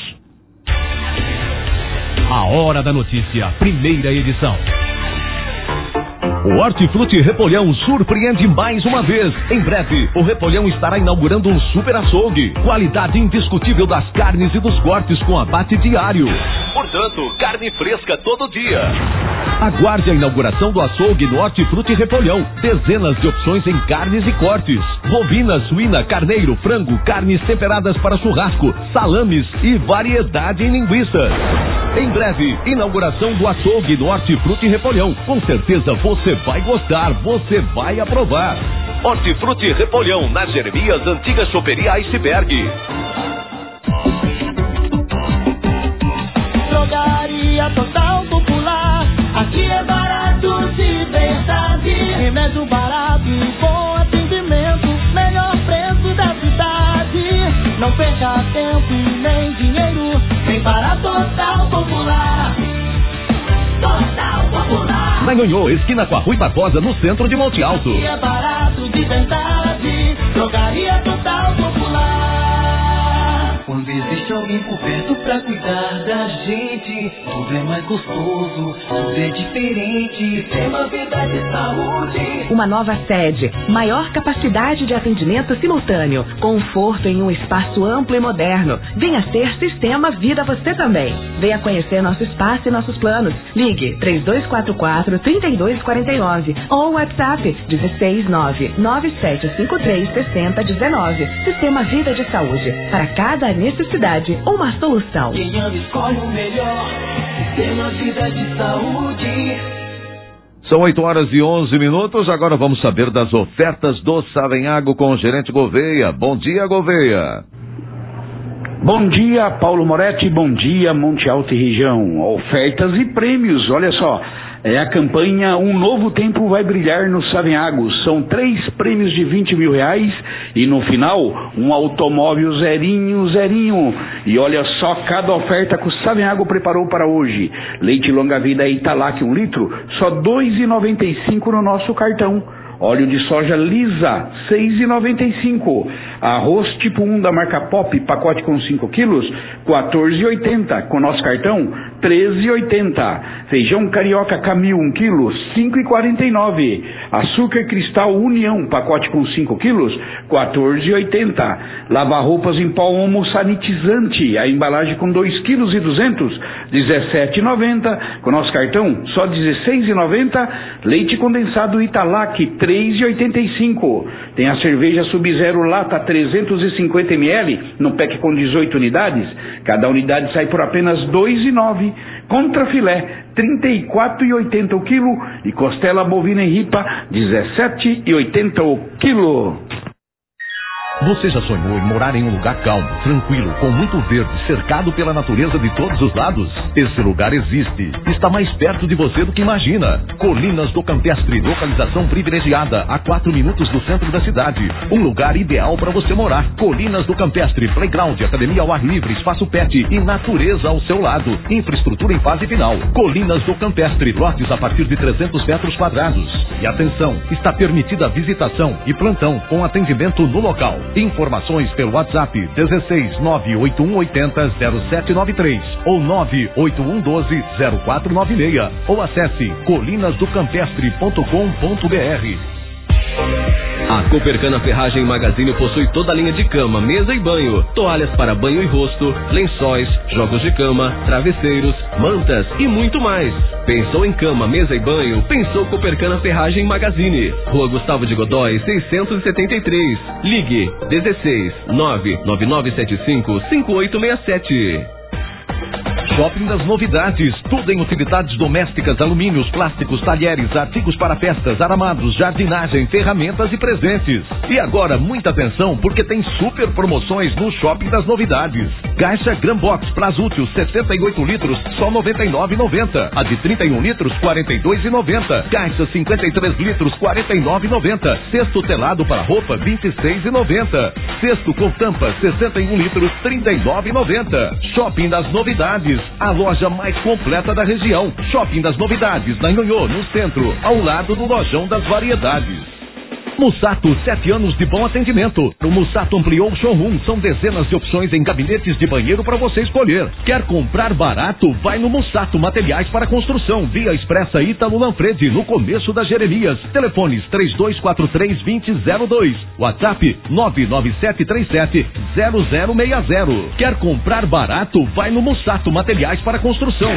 A Hora da Notícia, primeira edição. O Hortifruti Repolhão surpreende mais uma vez. Em breve, o Repolhão estará inaugurando um super açougue. Qualidade indiscutível das carnes e dos cortes com abate diário. Portanto, carne fresca todo dia. Aguarde a inauguração do açougue no Hortifruti Repolhão. Dezenas de opções em carnes e cortes. Bovina, suína, carneiro, frango, carnes temperadas para churrasco, salames e variedade em linguiças. Em breve, inauguração do açougue no Hortifruti Repolhão. Com certeza você vai gostar, você vai aprovar. Hortifruti Repolhão, na Jeremias, antiga choperia Iceberg. Drogaria Total Popular, aqui é barato de verdade. Remédio barato e bom atendimento, melhor preço da cidade. Não perca tempo e nem dinheiro, vem para Total Popular. Total Popular. Na Nhonhô, esquina com a Rui Barbosa, no centro de Monte Alto. Aqui é barato de verdade, Drogaria Total Popular. Quando existe alguém por perto pra cuidar da gente, tudo é mais gostoso, tudo é diferente, tem uma vida de saúde. Uma nova sede, maior capacidade de atendimento simultâneo, conforto em um espaço amplo e moderno. Venha ser Sistema Vida você também. Venha conhecer nosso espaço e nossos planos. Ligue três dois quatro quatro, três dois quatro nove ou WhatsApp dezesseis nove nove sete cinco três seis zero um nove. Sistema Vida de Saúde. Para cada necessidade, uma solução. Quem ama escolhe o melhor, Sistema Vida de Saúde. São oito horas e onze minutos, agora vamos saber das ofertas do Savenhago com o gerente Gouveia. Bom dia, Gouveia. Bom dia, Paulo Moretti, bom dia, Monte Alto e região. Ofertas e prêmios, olha só. É a campanha Um Novo Tempo Vai Brilhar no Savenhago. São três prêmios de vinte mil reais e no final um automóvel zerinho, zerinho. E olha só cada oferta que o Savenhago preparou para hoje. Leite longa vida Italac um litro, só dois reais e noventa e cinco centavos no nosso cartão. Óleo de soja lisa, seis reais e noventa e cinco centavos. Arroz tipo um da marca Pop, pacote com cinco quilos, quatorze reais e oitenta centavos. Com nosso cartão, treze reais e oitenta centavos. Feijão carioca Camil um quilo, cinco reais e quarenta e nove centavos. Açúcar cristal União, pacote com cinco quilos, quatorze reais e oitenta centavos. Lavar roupas em pó Omo sanitizante, a embalagem com dois quilos e duzentos, dezessete reais e noventa centavos. Com nosso cartão, só dezesseis reais e noventa centavos. Leite condensado Italac, três reais e oitenta e cinco centavos. Tem a cerveja Sub-Zero lata trezentos e cinquenta mililitros no pack com dezoito unidades. Cada unidade sai por apenas dois reais e nove centavos. nove. Contrafilé, trinta e quatro e oitenta o quilo. E costela bovina em ripa, dezessete e oitenta o quilo. Você já sonhou em morar em um lugar calmo, tranquilo, com muito verde, cercado pela natureza de todos os lados? Esse lugar existe. Está mais perto de você do que imagina. Colinas do Campestre, localização privilegiada, a quatro minutos do centro da cidade. Um lugar ideal para você morar. Colinas do Campestre, playground, academia ao ar livre, espaço pet e natureza ao seu lado. Infraestrutura em fase final. Colinas do Campestre, lotes a partir de trezentos metros quadrados. E atenção, está permitida a visitação e plantão com atendimento no local. Informações pelo WhatsApp dezesseis nove oito um oito zero zero sete nove três ou nove oito um um dois zero quatro nove seis ou acesse colinas do campestre ponto com ponto b r. A Copercana Ferragem Magazine possui toda a linha de cama, mesa e banho, toalhas para banho e rosto, lençóis, jogos de cama, travesseiros, mantas e muito mais. Pensou em cama, mesa e banho? Pensou Copercana Ferragem Magazine. Rua Gustavo de Godói, seiscentos e setenta e três. Ligue dezesseis nove nove nove sete cinco cinco oito seis sete. Shopping das Novidades, tudo em utilidades domésticas, alumínios, plásticos, talheres, artigos para festas, aramados, jardinagem, ferramentas e presentes. E agora, muita atenção, porque tem super promoções no Shopping das Novidades. Caixa Grambox Prazútil, setenta e oito litros, só noventa e nove reais e noventa centavos. A de trinta e um litros, quarenta e dois reais e noventa centavos. Caixa cinquenta e três litros, quarenta e nove reais e noventa centavos. Cesto telado para roupa, vinte e seis reais e noventa centavos. Cesto com tampa, sessenta e um litros, trinta e nove reais e noventa centavos. Shopping das Novidades, a loja mais completa da região. Shopping das Novidades, na Nhonhô, no centro, ao lado do Lojão das Variedades. Mussato, sete anos de bom atendimento. O Mussato ampliou o showroom. São dezenas de opções em gabinetes de banheiro para você escolher. Quer comprar barato? Vai no Mussato Materiais para Construção. Via Expressa Ítalo Lanfredi, no começo da Jeremias. Telefones três dois quatro três, dois zero zero dois. WhatsApp nove nove sete três sete zero zero seis zero. Quer comprar barato? Vai no Mussato Materiais para Construção.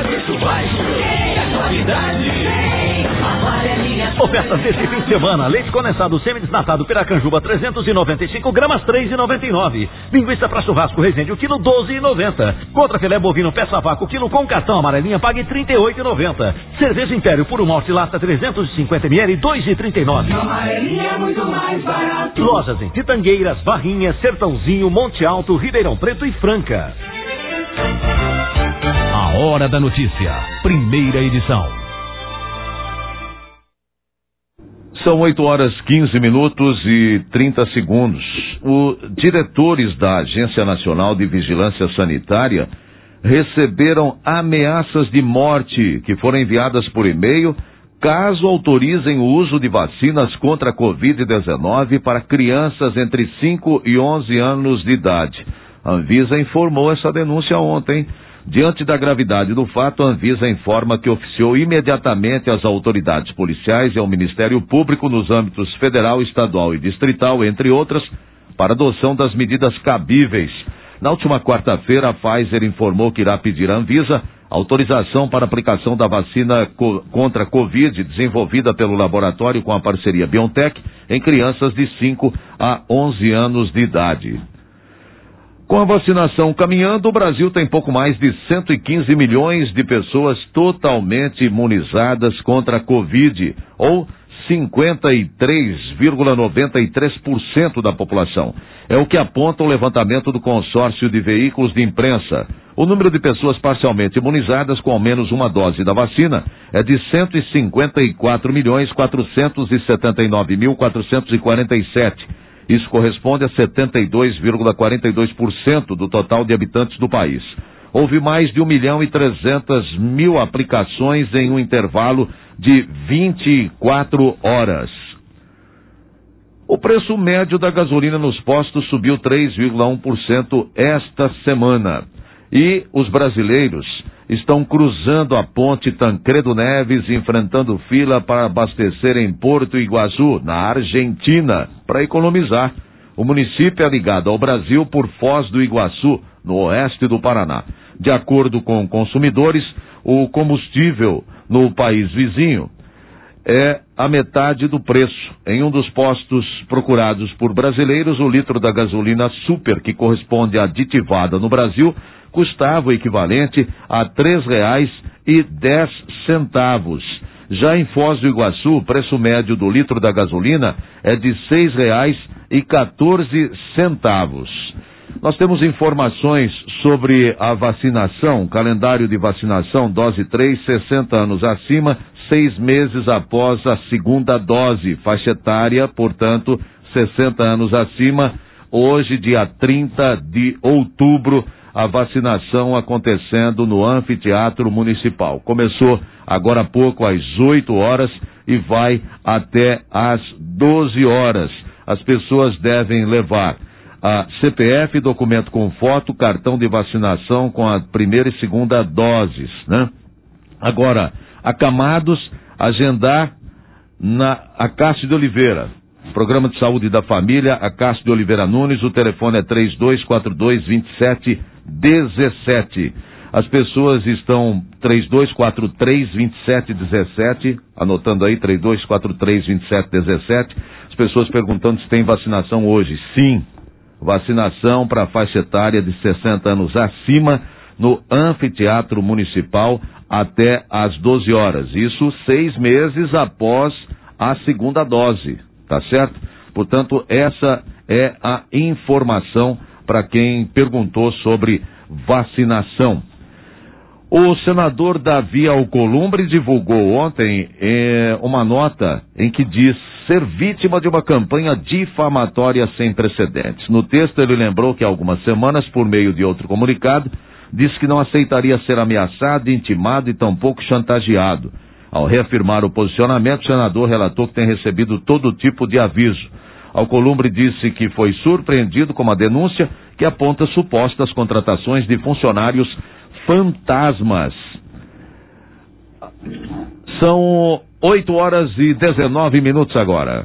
Ofertas desse fim de semana: leite condensado semi-desnatado Piracanjuba trezentos e noventa e cinco gramas, três reais e noventa e nove. Linguiça para churrasco Resende, o quilo doze reais e noventa centavos. Contra filé bovino peça vaca, o quilo com cartão amarelinha, pague trinta e oito reais e noventa centavos. Cerveja Império Puro Malte Lata trezentos e cinquenta mililitros, dois reais e trinta e nove centavos. Amarelinha é muito mais barato. Lojas em Pitangueiras, Barrinha, Sertãozinho, Monte Alto, Ribeirão Preto e Franca. A Hora da Notícia, primeira edição. São oito horas, quinze minutos e trinta segundos. Os diretores da Agência Nacional de Vigilância Sanitária receberam ameaças de morte que foram enviadas por e-mail caso autorizem o uso de vacinas contra a covid dezenove para crianças entre cinco e onze anos de idade. A Anvisa informou essa denúncia ontem. Diante da gravidade do fato, a Anvisa informa que oficiou imediatamente às autoridades policiais e ao Ministério Público nos âmbitos federal, estadual e distrital, entre outras, para adoção das medidas cabíveis. Na última quarta-feira, a Pfizer informou que irá pedir à Anvisa autorização para aplicação da vacina co- contra a Covid, desenvolvida pelo laboratório com a parceria BioNTech, em crianças de cinco a onze anos de idade. Com a vacinação caminhando, o Brasil tem pouco mais de cento e quinze milhões de pessoas totalmente imunizadas contra a Covid, ou cinquenta e três vírgula noventa e três por cento da população. É o que aponta o levantamento do consórcio de veículos de imprensa. O número de pessoas parcialmente imunizadas com ao menos uma dose da vacina é de cento e cinquenta e quatro milhões, quatrocentos e setenta e nove mil, quatrocentos e quarenta e sete. Isso corresponde a setenta e dois vírgula quarenta e dois por cento do total de habitantes do país. Houve mais de um milhão e trezentas mil aplicações em um intervalo de vinte e quatro horas. O preço médio da gasolina nos postos subiu três vírgula um por cento esta semana. E os brasileiros estão cruzando a ponte Tancredo Neves, enfrentando fila para abastecer em Porto Iguaçu, na Argentina, para economizar. O município é ligado ao Brasil por Foz do Iguaçu, no oeste do Paraná. De acordo com consumidores, o combustível no país vizinho é a metade do preço. Em um dos postos procurados por brasileiros, o litro da gasolina super, que corresponde à aditivada no Brasil, custava o equivalente a três reais e dez centavos. Já em Foz do Iguaçu, o preço médio do litro da gasolina é de seis reais e quatorze centavos. Nós temos informações sobre a vacinação, calendário de vacinação, dose três, sessenta anos acima, seis meses após a segunda dose, faixa etária, portanto, sessenta anos acima. Hoje, dia trinta de outubro, a vacinação acontecendo no Anfiteatro Municipal. Começou agora há pouco, às oito horas, e vai até às doze horas. As pessoas devem levar a C P F, documento com foto, cartão de vacinação com a primeira e segunda doses, né? Agora, acamados, agendar na Acácio de Oliveira. Programa de Saúde da Família, Acácio de Oliveira Nunes, o telefone é três dois quatro dois, dois sete um sete. As pessoas estão três dois quatro três, dois sete um sete, anotando aí, três dois quatro três, dois sete um sete. As pessoas perguntando se tem vacinação hoje. Sim, vacinação para a faixa etária de sessenta anos acima no Anfiteatro Municipal até às doze horas. Isso seis meses após a segunda dose, tá certo? Portanto, essa é a informação para quem perguntou sobre vacinação. O senador Davi Alcolumbre divulgou ontem eh, uma nota em que diz ser vítima de uma campanha difamatória sem precedentes. No texto ele lembrou que há algumas semanas, por meio de outro comunicado, disse que não aceitaria ser ameaçado, intimado e tampouco chantageado. Ao reafirmar o posicionamento, o senador relatou que tem recebido todo tipo de aviso. Alcolumbre disse que foi surpreendido com uma denúncia que aponta supostas contratações de funcionários fantasmas. São oito horas e dezenove minutos agora.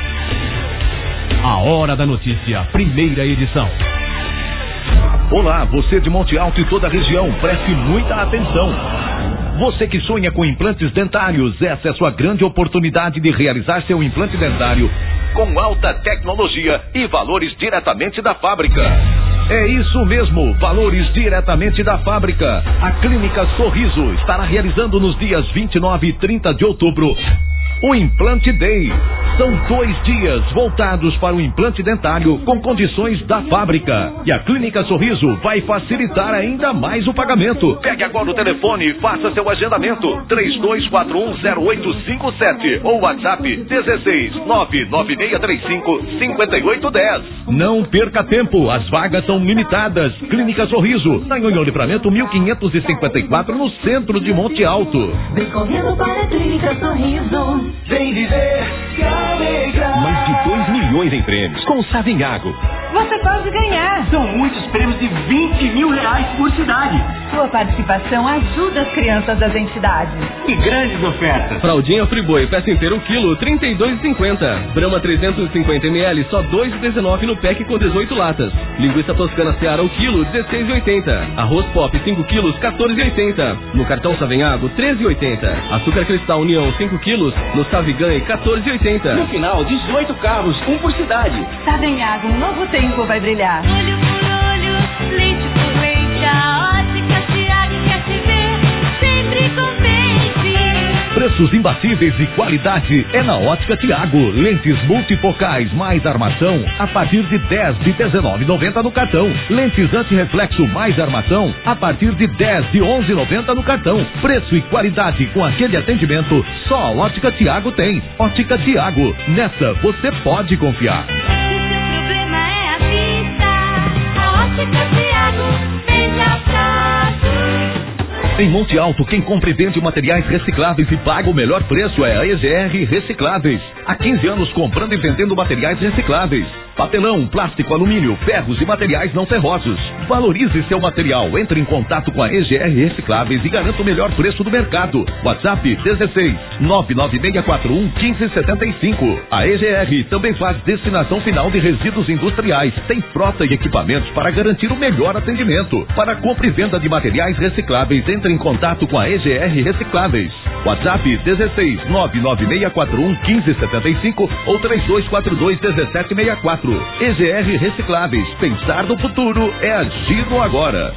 A Hora da Notícia, primeira edição. Olá, você de Monte Alto e toda a região, preste muita atenção. Você que sonha com implantes dentários, essa é a sua grande oportunidade de realizar seu implante dentário com alta tecnologia e valores diretamente da fábrica. É isso mesmo, valores diretamente da fábrica. A Clínica Sorriso estará realizando nos dias vinte e nove e trinta de outubro o Implante Day. São dois dias voltados para o implante dentário com condições da fábrica. E a Clínica Sorriso vai facilitar ainda mais o pagamento. Pegue agora o telefone e faça seu agendamento. três dois quatro um zero oito cinco sete ou WhatsApp dezesseis, nove nove seis três cinco, cinco oito um zero. Não perca tempo, as vagas são limitadas. Clínica Sorriso, na Nhonhô Livramento mil quinhentos e cinquenta e quatro, no centro de Monte Alto. Vem correndo para a Clínica Sorriso. Vem viver, se alegrar. Mais de dois milhões em prêmios com o Savinhago. Você pode ganhar. São muitos prêmios de vinte mil reais por cidade. Sua participação ajuda as crianças das entidades. E grandes ofertas. Fraldinha Friboi, peça inteira um quilo, trinta e dois reais e cinquenta centavos. Brahma trezentos e cinquenta mililitros, só dois reais e dezenove centavos no pack com dezoito latas. Linguiça toscana Seara o quilo, dezesseis reais e oitenta centavos. Arroz Pop cinco quilos, quatorze reais e oitenta centavos. No cartão Savenhago, treze reais e oitenta centavos. Açúcar Cristal União cinco quilos, no Saviganhe, quatorze reais e oitenta centavos. No final, dezoito carros, um por cidade. Savenhago, um novo tempo vai brilhar. Olho por olho, leite por leite, a ótica Tiago quer te ver, sempre contente. Preços imbatíveis e qualidade é na Ótica Tiago. Lentes multifocais mais armação a partir de dez de dezenove reais e noventa centavos no cartão. Lentes antirreflexo mais armação a partir de dez de onze reais e noventa centavos no cartão. Preço e qualidade com aquele atendimento só a Ótica Tiago tem. Ótica Tiago, nessa você pode confiar. Em Monte Alto, quem compra e vende materiais recicláveis e paga o melhor preço é a E G R Recicláveis. Há quinze anos comprando e vendendo materiais recicláveis. Papelão, plástico, alumínio, ferros e materiais não ferrosos. Valorize seu material. Entre em contato com a E G R Recicláveis e garanta o melhor preço do mercado. WhatsApp dezesseis, nove nove seis quatro um, um cinco sete cinco. A E G R também faz destinação final de resíduos industriais. Tem frota e equipamentos para garantir o melhor atendimento. Para compra e venda de materiais recicláveis, entre em contato com a E G R Recicláveis. WhatsApp dezesseis nove nove seis quatro um um cinco sete cinco ou três dois quatro dois um sete seis quatro. E G R Recicláveis. Pensar no futuro é agir no agora.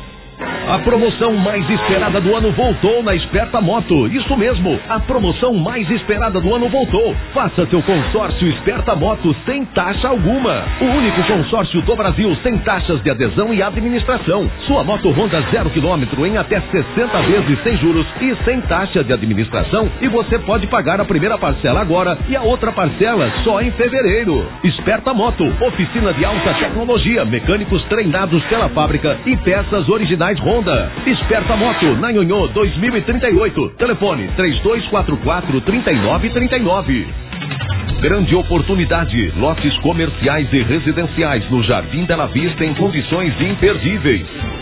A promoção mais esperada do ano voltou na Esperta Moto. Isso mesmo, a promoção mais esperada do ano voltou. Faça seu consórcio Esperta Moto sem taxa alguma. O único consórcio do Brasil sem taxas de adesão e administração. Sua moto Honda zero quilômetro em até sessenta vezes sem juros e sem taxa de administração. E você pode pagar a primeira parcela agora e a outra parcela só em fevereiro. Esperta Moto, oficina de alta tecnologia, mecânicos treinados pela fábrica e peças originais Honda. Esperta Moto, na Nhonhô dois mil e trinta e oito. Telefone três dois quatro quatro, três nove três nove. Grande oportunidade. Lotes comerciais e residenciais no Jardim Bela Vista em condições imperdíveis.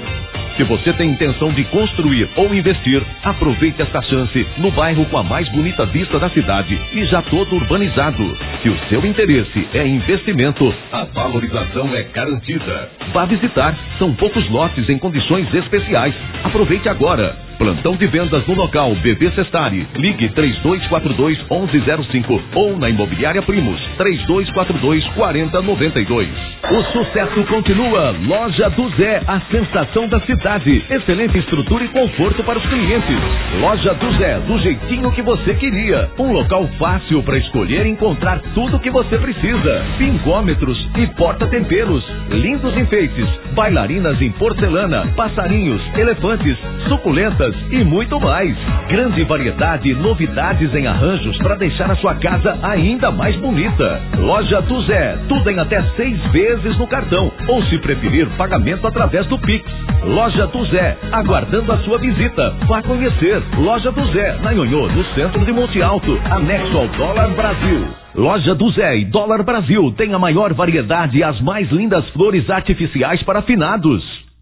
Se você tem intenção de construir ou investir, aproveite esta chance no bairro com a mais bonita vista da cidade e já todo urbanizado. Se o seu interesse é investimento, a valorização é garantida. Vá visitar, são poucos lotes em condições especiais. Aproveite agora. Plantão de vendas no local B B Sestari. Ligue três dois quatro dois, onze zero cinco ou na Imobiliária Primos três dois quatro dois, quatro zero nove dois. O sucesso continua. Loja do Zé, a sensação da cidade. Excelente estrutura e conforto para os clientes. Loja do Zé, do jeitinho que você queria. Um local fácil para escolher e encontrar tudo o que você precisa. Pingômetros e porta-temperos. Lindos enfeites. Bailarinas em porcelana. Passarinhos, elefantes, suculentas e muito mais. Grande variedade e novidades em arranjos para deixar a sua casa ainda mais bonita. Loja do Zé, tudo em até seis vezes no cartão ou, se preferir, pagamento através do Pix. Loja do Zé, aguardando a sua visita. Vá conhecer. Loja do Zé, na Nhonhô, no centro de Monte Alto, anexo ao Dólar Brasil. Loja do Zé e Dólar Brasil tem a maior variedade e as mais lindas flores artificiais para finados.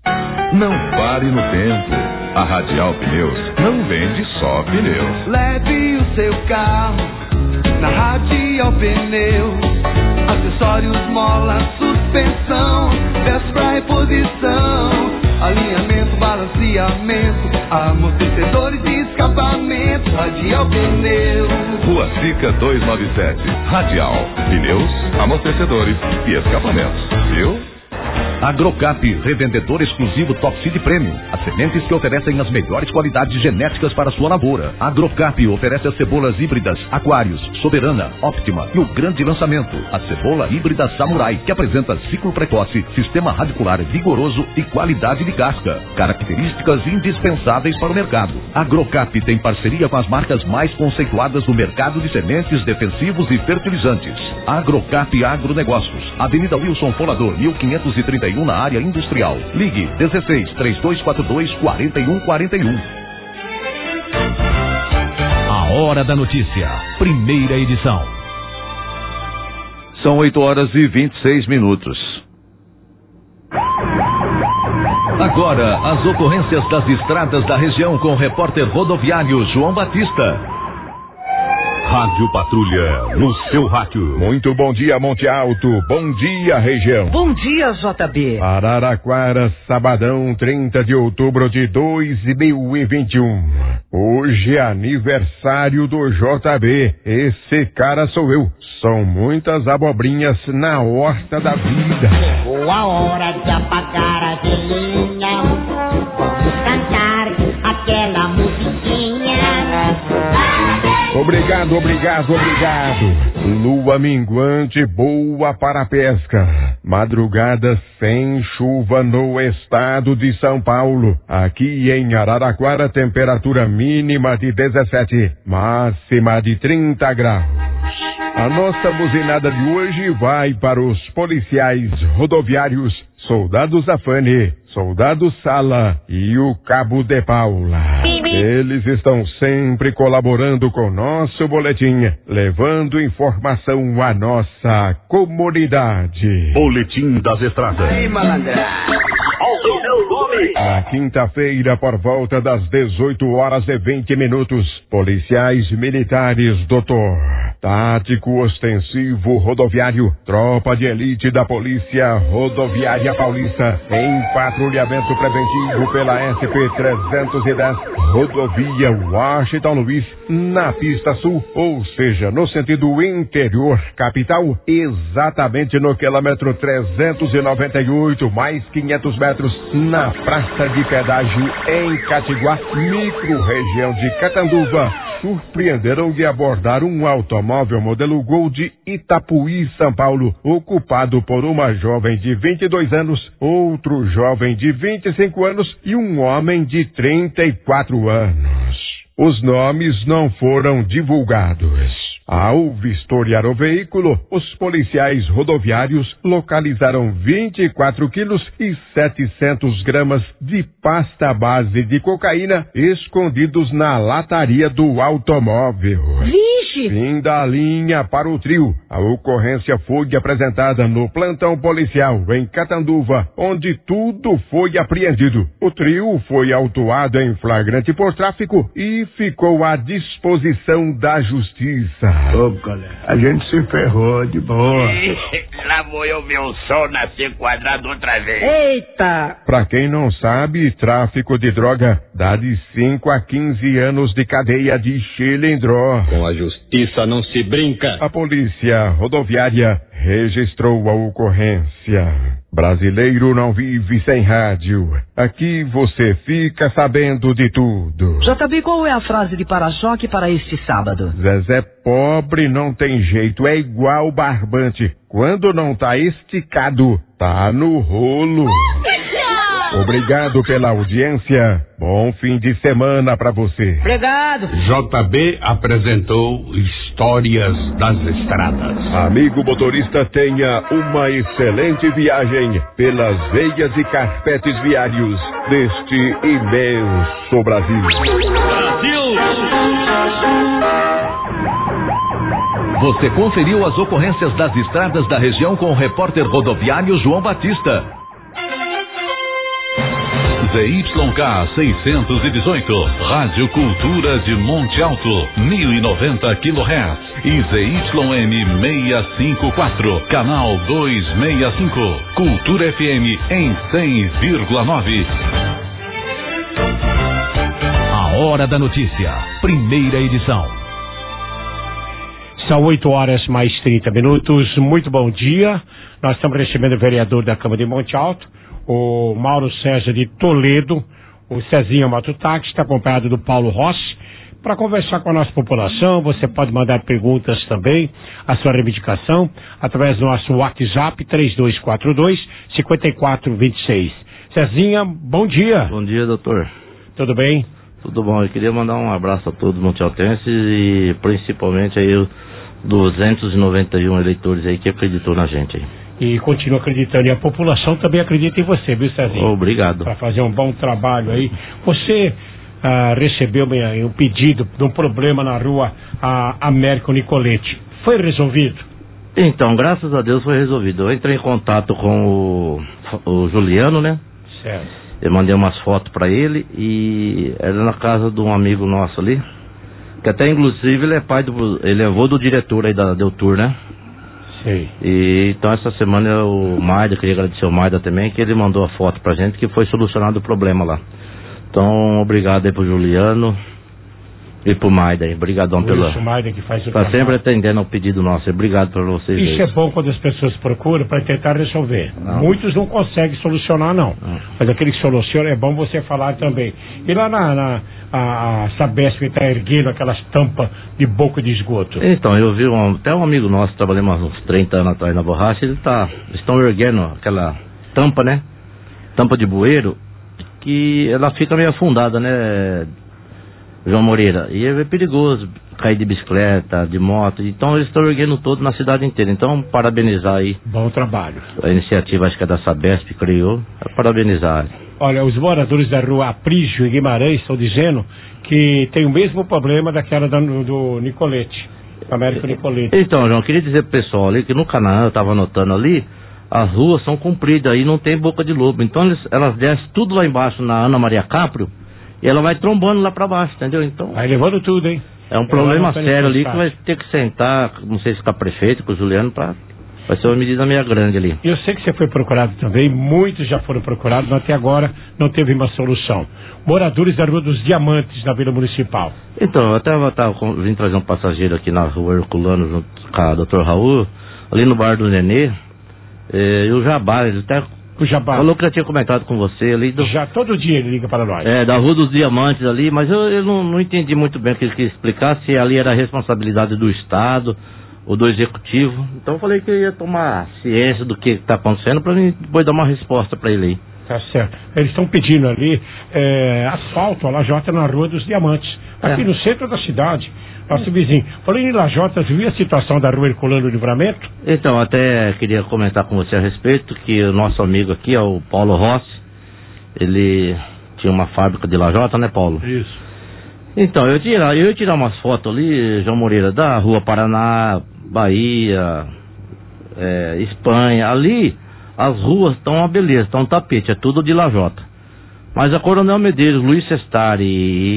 Não pare no tempo. A Radial Pneus não vende só pneus. Leve o seu carro na Radial Pneus. Acessórios, mola, suspensão, peças pra reposição, alinhamento, balanceamento, amortecedores e escapamento. Radial Pneus. Rua Sica duzentos e noventa e sete. Radial Pneus, amortecedores e escapamentos. Viu? Agrocap, revendedor exclusivo Top Seed Premium. As sementes que oferecem as melhores qualidades genéticas para a sua lavoura. Agrocap oferece as cebolas híbridas Aquários, Soberana, Optima e o grande lançamento, a cebola híbrida Samurai, que apresenta ciclo precoce, sistema radicular vigoroso e qualidade de casca. Características indispensáveis para o mercado. Agrocap tem parceria com as marcas mais conceituadas no mercado de sementes, defensivos e fertilizantes. Agrocap Agronegócios, Avenida Wilson Folador, mil quinhentos e trinta e um, na área industrial. Ligue dezesseis, três dois quatro dois, quatro um quatro um. A Hora da Notícia, primeira edição. São oito horas e vinte e seis minutos. Agora, as ocorrências das estradas da região com o repórter rodoviário João Batista. Rádio Patrulha, no seu rádio. Muito bom dia, Monte Alto. Bom dia, região. Bom dia, J B. Araraquara, sabadão, trinta de outubro de dois mil e vinte e um. Hoje é aniversário do J B. Esse cara sou eu. São muitas abobrinhas na horta da vida. Chegou a hora de apagar a velhinha. Vamos cantar aquela musiquinha. Obrigado, obrigado, obrigado. Lua minguante boa para a pesca. Madrugada sem chuva no estado de São Paulo. Aqui em Araraquara, temperatura mínima de dezessete, máxima de trinta graus. A nossa buzinada de hoje vai para os policiais rodoviários, Soldado Zafani, Soldado Sala e o Cabo de Paula. Eles estão sempre colaborando com o nosso boletim, levando informação à nossa comunidade. Boletim das Estradas. Aí, malandra. Ouve meu nome. A quinta-feira, por volta das dezoito horas e vinte minutos, policiais militares, doutor Tático Ostensivo Rodoviário, tropa de elite da Polícia Rodoviária Paulista, em patrulhamento preventivo pela S P trezentos e dez, rodovia Washington Luiz, na pista sul, ou seja, no sentido interior capital, exatamente no quilômetro trezentos e noventa e oito, mais quinhentos metros, na praça de pedágio em Catiguá, micro-região de Catanduva, surpreenderam de abordar um automóvel modelo Gol de Itapuí, São Paulo, ocupado por uma jovem de vinte e dois anos, outro jovem de vinte e cinco anos e um homem de trinta e quatro anos. Os nomes não foram divulgados. Ao vistoriar o veículo, os policiais rodoviários localizaram vinte e quatro quilos e setecentos gramas de pasta base de cocaína escondidos na lataria do automóvel. Vixe! Fim da linha para o trio. A ocorrência foi apresentada no plantão policial em Catanduva, onde tudo foi apreendido. O trio foi autuado em flagrante por tráfico e ficou à disposição da justiça. Ô, galera, a gente se ferrou de boa. Lá vou eu ver o sol nascer quadrado outra vez. Eita! Pra quem não sabe, tráfico de droga dá de cinco a quinze anos de cadeia de chilindró. Com a justiça não se brinca. A polícia rodoviária registrou a ocorrência. Brasileiro não vive sem rádio. Aqui você fica sabendo de tudo. J B, qual é a frase de para-choque para este sábado? Zezé pobre não tem jeito, é igual barbante. Quando não tá esticado, tá no rolo. Obrigado pela audiência. Bom fim de semana pra você. Obrigado. J B apresentou Histórias das Estradas. Amigo motorista, tenha uma excelente viagem pelas veias e carpetes viários deste imenso Brasil. Brasil! Você conferiu as ocorrências das estradas da região com o repórter rodoviário João Batista. Z Y K seiscentos e dezoito, Rádio Cultura de Monte Alto, mil e noventa quilohertz, e Z Y M seiscentos e cinquenta e quatro, canal duzentos e sessenta e cinco, Cultura F M em cem vírgula nove. A Hora da Notícia, primeira edição. São oito horas mais trinta minutos. Muito bom dia. Nós estamos recebendo o vereador da Câmara de Monte Alto, o Mauro César de Toledo, o Cezinha Mototáxi, está acompanhado do Paulo Rossi, para conversar com a nossa população. Você pode mandar perguntas também, a sua reivindicação, através do nosso WhatsApp três dois quatro dois, cinco quatro dois seis. Cezinha, bom dia. Bom dia, doutor. Tudo bem? Tudo bom. Eu queria mandar um abraço a todos os montealtenses e principalmente aí os duzentos e noventa e um eleitores aí que acreditou na gente aí. E continua acreditando, e a população também acredita em você, viu, Cezinho? Obrigado. Para fazer um bom trabalho aí. Você ah, recebeu um pedido de um problema na rua ah, Américo Nicolete. Foi resolvido? Então, graças a Deus foi resolvido. Eu entrei em contato com o, o Juliano, né? Certo. Eu mandei umas fotos para ele e era na casa de um amigo nosso ali, que até inclusive ele é pai do, ele é avô do diretor aí da Deltour, né? Sei. E então essa semana o Maida, queria agradecer o Maida também, que ele mandou a foto pra gente que foi solucionado o problema lá. Então, obrigado aí pro Juliano e pro Maida aí, obrigadão pela... Isso, Maida que faz o tá trabalho. sempre atendendo ao pedido nosso, obrigado por vocês. Isso aí. é bom quando as pessoas procuram para tentar resolver. Não. Muitos não conseguem solucionar, não. não. Mas aquele que soluciona é bom você falar também. E lá na, na a, a Sabesp está erguendo aquelas tampas de boca de esgoto. Então, eu vi um, até um amigo nosso, trabalhamos uns trinta anos atrás na borracha, ele tá, estão erguendo aquela tampa, né? Tampa de bueiro, que ela fica meio afundada, né, João Moreira? E é perigoso cair de bicicleta, de moto. Então eles estão erguendo todo na cidade inteira. Então, parabenizar aí. Bom trabalho. A iniciativa, acho que é da Sabesp, criou. É parabenizar. Olha, os moradores da rua Aprígio e Guimarães estão dizendo que tem o mesmo problema daquela do, do Nicolete, Américo Nicolete. Então, João, eu queria dizer pro pessoal ali que no Canaã, eu estava anotando ali, as ruas são compridas e não tem boca de lobo. Então eles, elas descem tudo lá embaixo na Ana Maria Caprio e ela vai trombando lá pra baixo, entendeu? Então... Vai levando tudo, hein? É um problema sério ali que vai ter que sentar, não sei se com a prefeita, com o Juliano, pra... vai ser uma medida meio grande ali. Eu sei que você foi procurado também, muitos já foram procurados, mas até agora não teve uma solução. Moradores da Rua dos Diamantes, na Vila Municipal. Então, eu até tava, vim trazer um passageiro aqui na Rua Herculano, junto com a doutor Raul, ali no bar do Nenê, e o Jabá, ele até o Jabá falou que eu tinha comentado com você ali. Do... Já todo dia ele liga para nós. É, da Rua dos Diamantes ali, mas eu, eu não, não entendi muito bem o que ele quis explicar, se ali era a responsabilidade do Estado ou do Executivo. Então eu falei que eu ia tomar ciência do que está acontecendo para mim depois dar uma resposta para ele aí. Tá certo. Eles estão pedindo ali é, asfalto, a lajota na Rua dos Diamantes, aqui é. no centro da cidade. Nosso vizinho. Falei em lajota, viu a situação da Rua Herculano Livramento? Então, até queria comentar com você a respeito que o nosso amigo aqui, é o Paulo Rossi, ele tinha uma fábrica de lajota, né, Paulo? Isso. Então, eu, tira, eu ia tirar umas fotos ali, João Moreira, da Rua Paraná, Bahia, é, Espanha. Ali, as ruas estão uma beleza, estão um tapete, é tudo de lajota. Mas a Coronel Medeiros, Luiz Sestari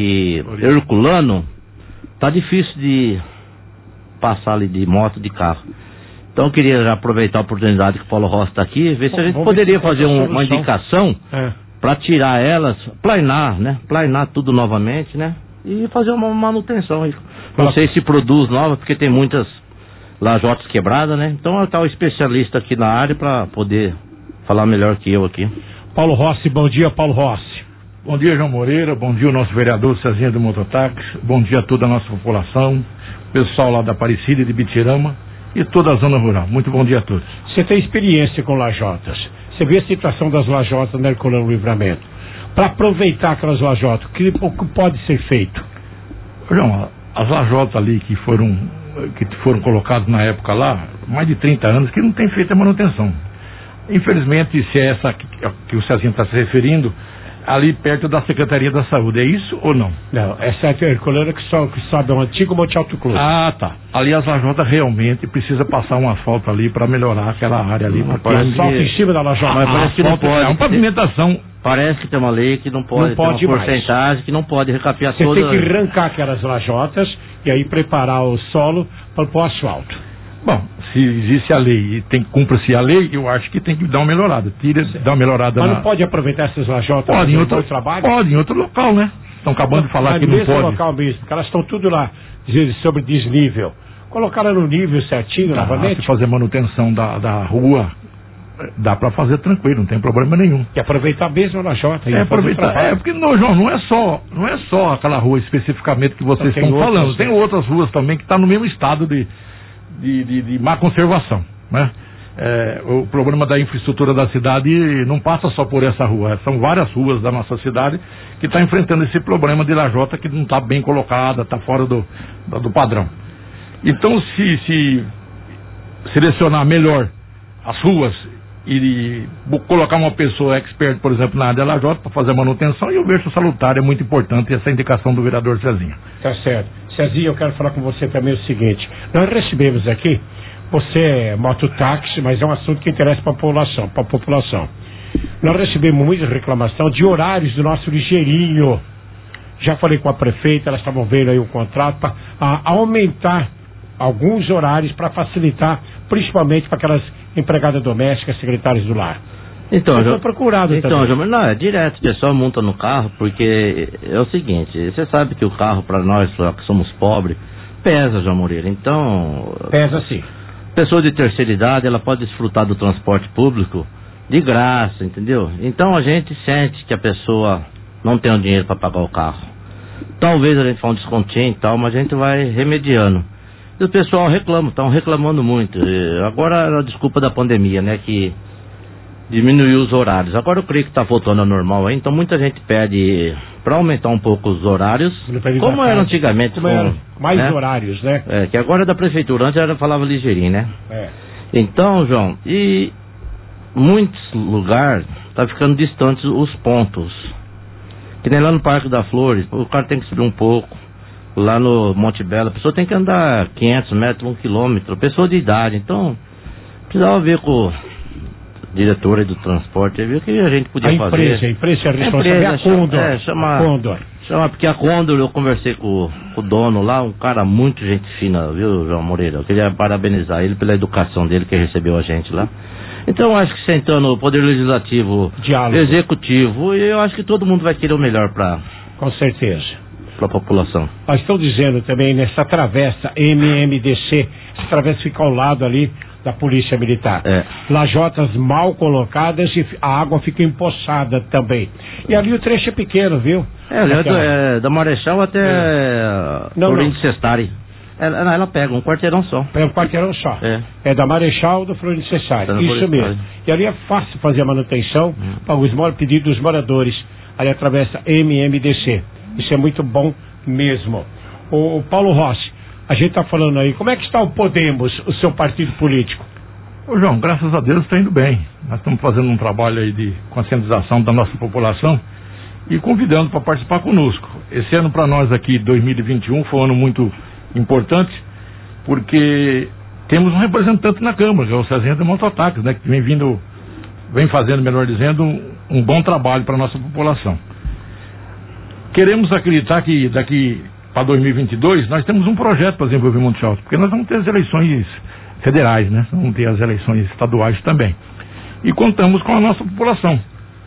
e Herculano, tá difícil de passar ali de moto, de carro. Então eu queria já aproveitar a oportunidade que o Paulo Rossi está aqui, ver se a gente Vamos poderia fazer um, uma indicação é. para tirar elas, planear, né? Planear tudo novamente, né? E fazer uma manutenção. Não Coloca. sei se produz nova, porque tem muitas lajotas quebradas, né? Então está o especialista aqui na área para poder falar melhor que eu aqui. Paulo Rossi, bom dia, Paulo Rossi. Bom dia, João Moreira, bom dia o nosso vereador Cezinha do Mototáxi, bom dia a toda a nossa população, pessoal lá da Aparecida e de Bitirama e toda a zona rural. Muito bom dia a todos. Você tem experiência com lajotas, você vê a situação das lajotas na Herculano Livramento. Para aproveitar aquelas lajotas, o que pode ser feito? João, as lajotas ali que foram, que foram colocadas na época lá, mais de trinta anos, que não tem feito a manutenção. Infelizmente, se é essa que, que o Cezinha está se referindo, ali perto da Secretaria da Saúde, é isso ou não? Não, essa é a Herculano que, so, que sobe um antigo Monte Alto Clube. Ah, tá. Ali as lajotas realmente precisa passar um asfalto ali para melhorar aquela área ali. Um asfalto em cima da lajota. Mas parece que não pode. É uma pavimentação. Parece que tem uma lei que não pode, não pode tem uma mais. porcentagem que não pode recapear Você toda. Você tem que arrancar aquelas lajotas e aí preparar o solo para o asfalto. Bom, se existe a lei e tem que cumprir-se a lei, eu acho que tem que dar uma melhorada. Tira, dar uma melhorada. Mas na... não pode aproveitar essas lajotas pode, em outro trabalho? Pode, em outro local, né? Estão acabando de falar mas que não pode. Mas local mesmo, porque elas estão tudo lá, dizendo sobre desnível. Colocaram no nível certinho, ah, novamente? Se fazer manutenção da, da rua, dá para fazer tranquilo, não tem problema nenhum. E aproveitar mesmo a lajota. É, aproveitar, é, porque, não, João, não é só, não é só aquela rua especificamente que vocês estão falando. Tem outras ruas também que estão no mesmo estado de... De, de, de má conservação, né? É, o problema da infraestrutura da cidade não passa só por essa rua, são várias ruas da nossa cidade que estão enfrentando esse problema de lajota que não está bem colocada, está fora do, do padrão. Então, se, se selecionar melhor as ruas e, e colocar uma pessoa expert, por exemplo, na área da lajota para fazer a manutenção, eu vejo salutar, é muito importante essa indicação do vereador Cezinha. Tá certo. Cezinha, eu quero falar com você também o seguinte, nós recebemos aqui, você é mototáxi, mas é um assunto que interessa para a população, para a população. Nós recebemos muita reclamação de horários do nosso ligeirinho. Já falei com a prefeita, elas estavam vendo aí o contrato para aumentar alguns horários para facilitar, principalmente para aquelas empregadas domésticas, secretárias do lar. Então, eu procurado então, também. Não, é direto, o pessoal monta no carro, porque é o seguinte, você sabe que o carro para nós, que somos pobres, pesa, João Moreira, então... Pesa sim. Pessoa de terceira idade, ela pode desfrutar do transporte público de graça, entendeu? Então a gente sente que a pessoa não tem o dinheiro para pagar o carro. Talvez a gente faça um descontinho e tal, mas a gente vai remediando. E o pessoal reclama, estão reclamando muito. E agora a desculpa da pandemia, né, que... diminuiu os horários. Agora eu creio que está voltando ao normal aí, então muita gente pede para aumentar um pouco os horários, como era antigamente. Como era, mais né? horários, né? É, que agora é da prefeitura, antes era, falava ligeirinho, né? É. Então, João, e muitos lugares tá ficando distantes os pontos. Que nem lá no Parque da Flores, o cara tem que subir um pouco. Lá no Monte Belo, a pessoa tem que andar quinhentos metros, um quilômetro, pessoa de idade, então precisava ver com diretora do transporte, viu que a gente podia a empresa, fazer. A empresa é responsável, a Condor. É, chama, a Condor. Chama, porque a Condor, eu conversei com, com o dono lá, um cara muito gente fina, viu, João Moreira? Eu queria parabenizar ele pela educação dele que recebeu a gente lá. Então, eu acho que sentando o Poder Legislativo, Diálogo. Executivo, eu acho que todo mundo vai querer o melhor para... Com certeza. Para a população. Nós estamos dizendo também nessa travessa M M D C, essa travessa fica ao lado ali da Polícia Militar. É. Lajotas mal colocadas e a água fica empoçada também. E ali o trecho é pequeno, viu? É, Aquela... é da Marechal até é. Florim de Cestari. Ela, ela pega um quarteirão só. É um quarteirão só. É, é da Marechal do Florim de Cestari. Tá, isso mesmo. E ali é fácil fazer a manutenção hum. para os pedidos dos moradores. Ali atravessa M M D C. Isso é muito bom mesmo. O, o Paulo Rossi, a gente está falando aí, como é que está o Podemos, o seu partido político? Ô João, graças a Deus está indo bem. Nós estamos fazendo um trabalho aí de conscientização da nossa população e convidando para participar conosco. Esse ano para nós aqui, dois mil e vinte e um, foi um ano muito importante, porque temos um representante na Câmara, que é o Cezinha de Mototáxi, né, que vem vindo, vem fazendo, melhor dizendo, um, um bom trabalho para a nossa população. Queremos acreditar que daqui para dois mil e vinte e dois nós temos um projeto para desenvolver Monte Alto, porque nós vamos ter as eleições federais, né? Vamos ter as eleições estaduais também. E contamos com a nossa população.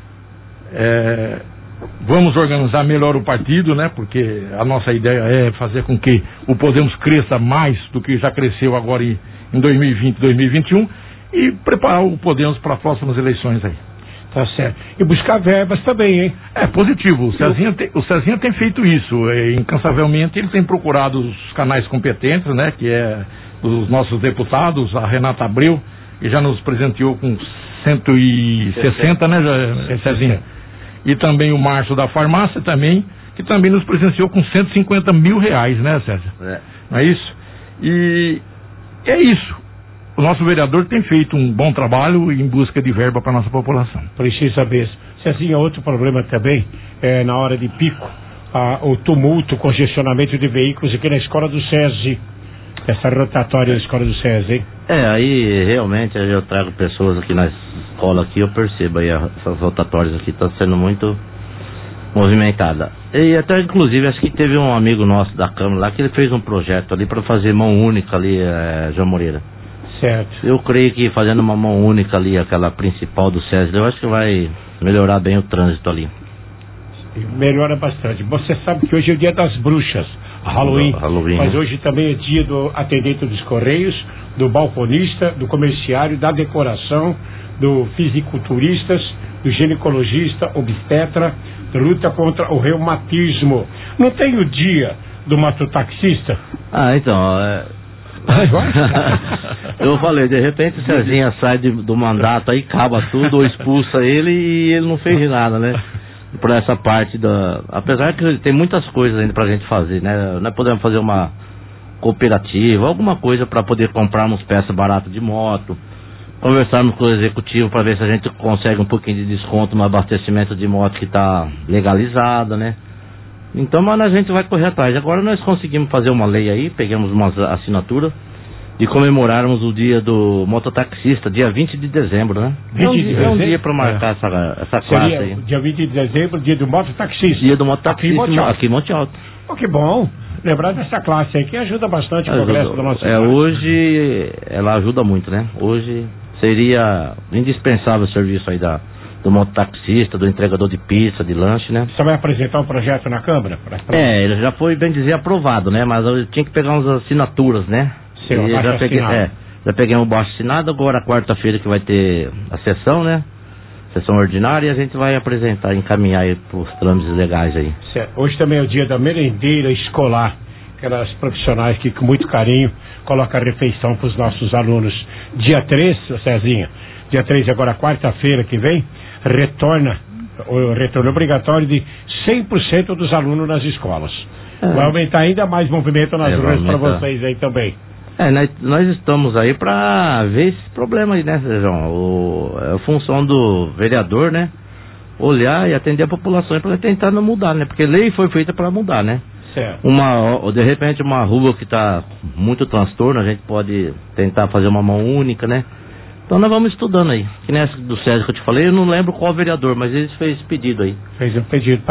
É, vamos organizar melhor o partido, né? Porque a nossa ideia é fazer com que o Podemos cresça mais do que já cresceu agora em, em dois mil e vinte, dois mil e vinte e um e preparar o Podemos para as próximas eleições aí. Tá certo. E buscar verbas também, hein? É positivo. O Cezinha tem, o Cezinha tem feito isso. É, incansavelmente ele tem procurado os canais competentes, né? Que é os nossos deputados, a Renata Abreu, que já nos presenteou com cento e sessenta, né, Cezinha? E também o Márcio da Farmácia também, que também nos presenteou com cento e cinquenta mil reais, né, César? É. Não é isso? E é isso. O nosso vereador tem feito um bom trabalho em busca de verba para a nossa população. Precisa mesmo. Cezinha, outro problema também é na hora de pico, a, o tumulto, o congestionamento de veículos aqui na escola do SESI. Essa rotatória da escola do SESI, hein? É, aí realmente eu trago pessoas aqui na escola aqui, eu percebo aí essas rotatórias aqui estão sendo muito movimentada. E até inclusive acho que teve um amigo nosso da Câmara lá que ele fez um projeto ali para fazer mão única ali, é, João Moreira. Certo. Eu creio que fazendo uma mão única ali, aquela principal do SESI, eu acho que vai melhorar bem o trânsito ali. Melhora bastante. Você sabe que hoje é o dia das bruxas, Halloween, Halloween, mas né? hoje também é dia do atendente dos Correios, do balconista, do comerciário, da decoração, do fisiculturistas, do ginecologista, obstetra, luta contra o reumatismo. Não tem o dia do mototaxista? Ah, então... É... Eu falei, de repente o Cezinha sai de, do mandato aí, acaba tudo, ou expulsa ele e ele não fez nada, né? Por essa parte da... Apesar que tem muitas coisas ainda pra gente fazer, né? Nós podemos fazer uma cooperativa, alguma coisa pra poder comprarmos peças baratas de moto, conversarmos com o executivo pra ver se a gente consegue um pouquinho de desconto no abastecimento de moto que tá legalizada, né? Então, mas a gente vai correr atrás. Agora nós conseguimos fazer uma lei aí, pegamos uma assinatura e comemorarmos o dia do mototaxista, dia vinte de dezembro, né? vinte é, um, de dia, dezembro? é um dia para marcar é. essa, essa classe aí. Dia vinte de dezembro, dia do mototaxista. Dia do mototaxista aqui em Monte Alto. Aqui em Monte Alto. Oh, que bom. Lembrar dessa classe aí que ajuda bastante o progresso do nosso É, cidade. Hoje ela ajuda muito, né? Hoje seria indispensável o serviço aí da... do mototaxista, do entregador de pizza, de lanche, né? Você vai apresentar um projeto na Câmara? Pra, pra... É, ele já foi, bem dizer, aprovado, né? Mas eu tinha que pegar umas assinaturas, né? Sim, e já peguei, é, já peguei um baixo assinado, agora quarta-feira que vai ter a sessão, né? Sessão ordinária, e a gente vai apresentar, encaminhar aí pros trâmites legais aí. Certo. Hoje também é o dia da merendeira escolar, aquelas profissionais que com muito carinho colocam a refeição pros nossos alunos. Dia três, Cezinha, dia três agora, quarta-feira que vem, retorna o retorno obrigatório de cem por cento dos alunos nas escolas. É. Vai aumentar ainda mais movimento nas é, ruas para vocês aí também. É, nós, nós estamos aí para ver esse problema aí, né, João? O, é a função do vereador, né? Olhar e atender a população para tentar não mudar, né? Porque lei foi feita para mudar, né? Certo. Uma, de repente, uma rua que está muito transtorno, a gente pode tentar fazer uma mão única, né? Então nós vamos estudando aí. Que nem essa do César que eu te falei, eu não lembro qual vereador, mas ele fez esse pedido aí. Fez um pedido para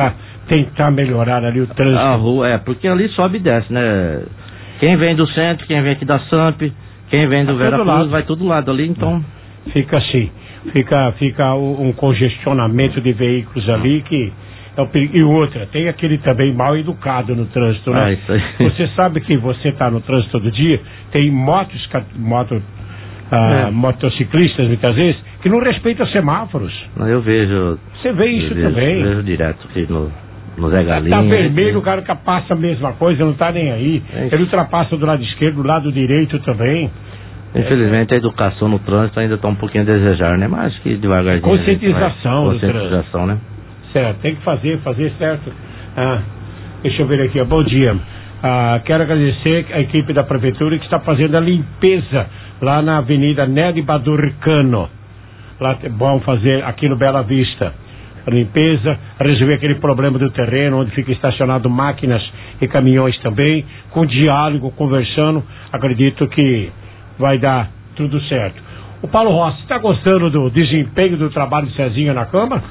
tentar melhorar ali o trânsito. A rua, é, porque ali sobe e desce, né? Quem vem do centro, quem vem aqui da Samp, quem vem do Vera Cruz, vai todo lado ali, então... Fica assim, fica, fica um congestionamento de veículos ali que... É o perigo. E outra, tem aquele também mal educado no trânsito, né? Ah, isso aí. Você sabe que você está no trânsito todo dia, tem motos, moto, ah, é. motociclistas muitas vezes, que não respeitam semáforos. Não, eu vejo... Você vê isso eu vejo, também? Eu vejo direto aqui no, no Zé Galinha. Tá vermelho, o cara que passa a mesma coisa, não tá nem aí. É Ele ultrapassa do lado esquerdo, do lado direito também. Infelizmente, a educação no trânsito ainda está um pouquinho a desejar, né? Mas acho que devagarzinho... Conscientização do trânsito. Conscientização, né? Certo, tem que fazer, fazer certo. Ah, deixa eu ver aqui, ó. Bom dia. Ah, quero agradecer a equipe da prefeitura que está fazendo a limpeza lá na Avenida Nery Badurcano. Lá é bom fazer aqui no Bela Vista. A limpeza, resolver aquele problema do terreno onde fica estacionado máquinas e caminhões também, com diálogo, conversando. Acredito que vai dar tudo certo. O Paulo Rossi, está gostando do desempenho do trabalho de Cezinha na Câmara?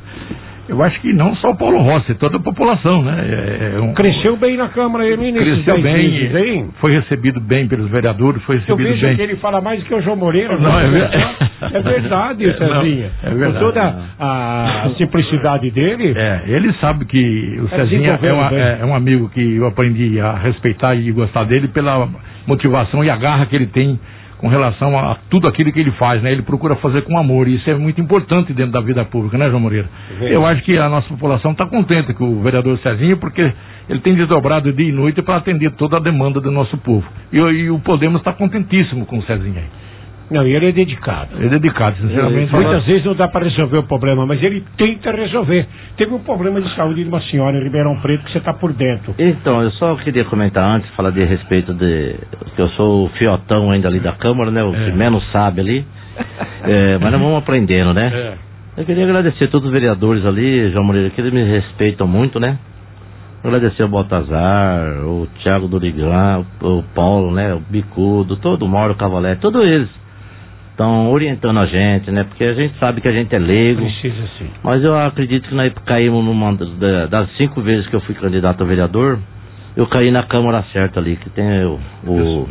Eu acho que não só o Paulo Rossi, toda a população, né? É, é um... Cresceu bem na Câmara, ele Cresceu bem, meses, bem, foi recebido bem pelos vereadores, foi recebido bem. Eu vejo bem. que ele fala mais que o João Moreira. Não, não é, ver... é verdade, é, Cezinha. Não, é verdade. Com toda a, a simplicidade dele. É, ele sabe que o é Cezinha é, uma, é, é um amigo que eu aprendi a respeitar e gostar dele pela motivação e a garra que ele tem com relação a tudo aquilo que ele faz, né? Ele procura fazer com amor, e isso é muito importante dentro da vida pública, né, João Moreira? É. Eu acho que a nossa população está contente com o vereador Cezinha, porque ele tem desdobrado dia e noite para atender toda a demanda do nosso povo. E, e o Podemos está contentíssimo com o Cezinha aí. Não, e ele é dedicado. Ele é dedicado, sinceramente. É, muitas vezes não dá para resolver o problema, mas ele tenta resolver. Teve um problema de saúde de uma senhora em Ribeirão Preto que você está por dentro. Então, eu só queria comentar antes, falar de respeito de... que eu sou o fiotão ainda ali da Câmara, né? O é. que menos sabe ali. É, mas nós vamos aprendendo, né? É. Eu queria agradecer a todos os vereadores ali, João Moreira, que eles me respeitam muito, né? Agradecer ao Baltazar, o Thiago Dorigan, o Paulo, né? O Bicudo, todo o Mauro Cavalete, todos eles estão orientando a gente, né? Porque a gente sabe que a gente é leigo. Precisa sim. Mas eu acredito que nós caímos numa das cinco vezes que eu fui candidato a vereador, eu caí na Câmara certa ali, que tem o, o,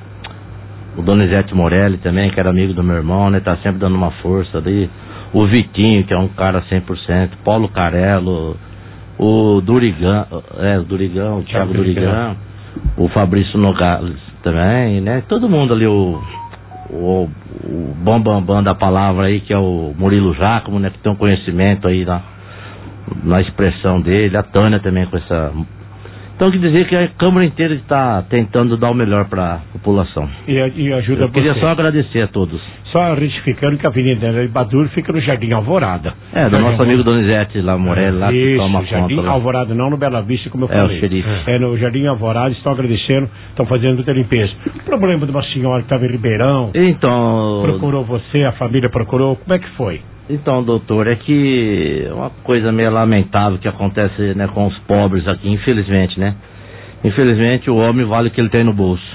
o Donizete Morelli também, que era amigo do meu irmão, né? Tá sempre dando uma força ali. O Vitinho, que é um cara cem por cento, Paulo Carello, o Durigan, é, o Durigan, o Thiago Durigan, o Fabrício Nogales também, né? Todo mundo ali, o o, o bom bambam da palavra aí, que é o Murilo Giacomo, né, que tem um conhecimento aí na, na expressão dele, a Tânia também com essa... Então, quer dizer que a Câmara inteira está tentando dar o melhor para a população. E, e ajuda Eu queria você. só agradecer a todos. Só retificando que a Avenida Badur fica no Jardim Alvorada. É, do Jardim nosso amigo Donizete lá, Morelli, lá que toma conta. Jardim Alvorada, não no Bela Vista, como eu é, falei. O xerife. É. é no Jardim Alvorada, estão agradecendo, estão fazendo muita limpeza. O problema de uma senhora que estava em Ribeirão... Então... Procurou você, a família procurou, como é que foi? Então, doutor, é que é uma coisa meio lamentável que acontece, né, com os pobres aqui, infelizmente, né? Infelizmente, o homem vale o que ele tem no bolso.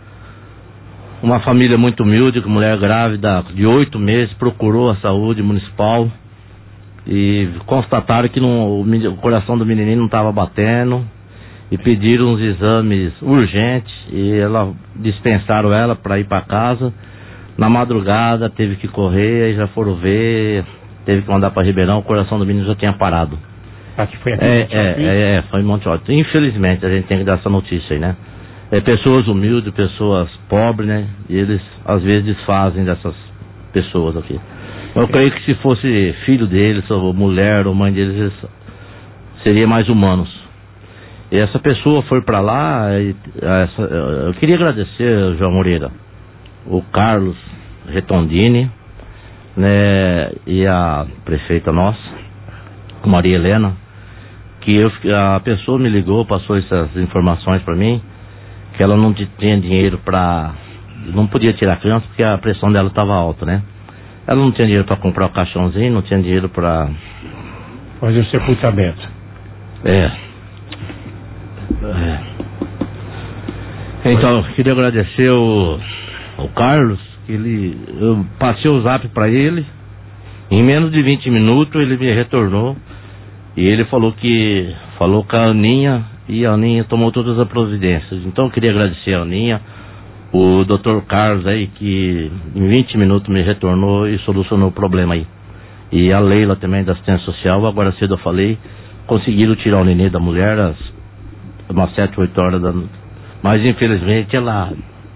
Uma família muito humilde, com mulher grávida de oito meses, procurou a saúde municipal e constataram que não, o, o coração do menininho não estava batendo e pediram uns exames urgentes e ela dispensaram ela para ir para casa. Na madrugada teve que correr, aí já foram ver, teve que mandar para Ribeirão, o coração do menino já tinha parado. Aqui foi aqui é, é, é, é, foi em Monte Alto. Infelizmente, a gente tem que dar essa notícia aí, né? É, pessoas humildes, pessoas pobres, né? E eles, às vezes, desfazem dessas pessoas aqui. Eu creio que se fosse filho deles, ou mulher, ou mãe deles, eles seriam mais humanos. E essa pessoa foi para lá, e, essa, eu queria agradecer, João Moreira, o Carlos Retondini, né? E a prefeita nossa, Maria Helena, que eu, a pessoa me ligou, passou essas informações para mim, que ela não tinha dinheiro para, não podia tirar a criança porque a pressão dela estava alta, né? Ela não tinha dinheiro para comprar o caixãozinho, não tinha dinheiro para fazer o sepultamento. É. é. Então, eu queria agradecer o, o Carlos, que ele, eu passei o zap para ele, em menos de vinte minutos ele me retornou. E ele falou que falou com a Aninha e a Aninha tomou todas as providências. Então eu queria agradecer a Aninha, o doutor Carlos aí, que em vinte minutos me retornou e solucionou o problema aí. E a Leila também, da assistência social, agora cedo eu falei, conseguiram tirar o nenê da mulher às umas sete, oito horas da noite. Mas infelizmente ela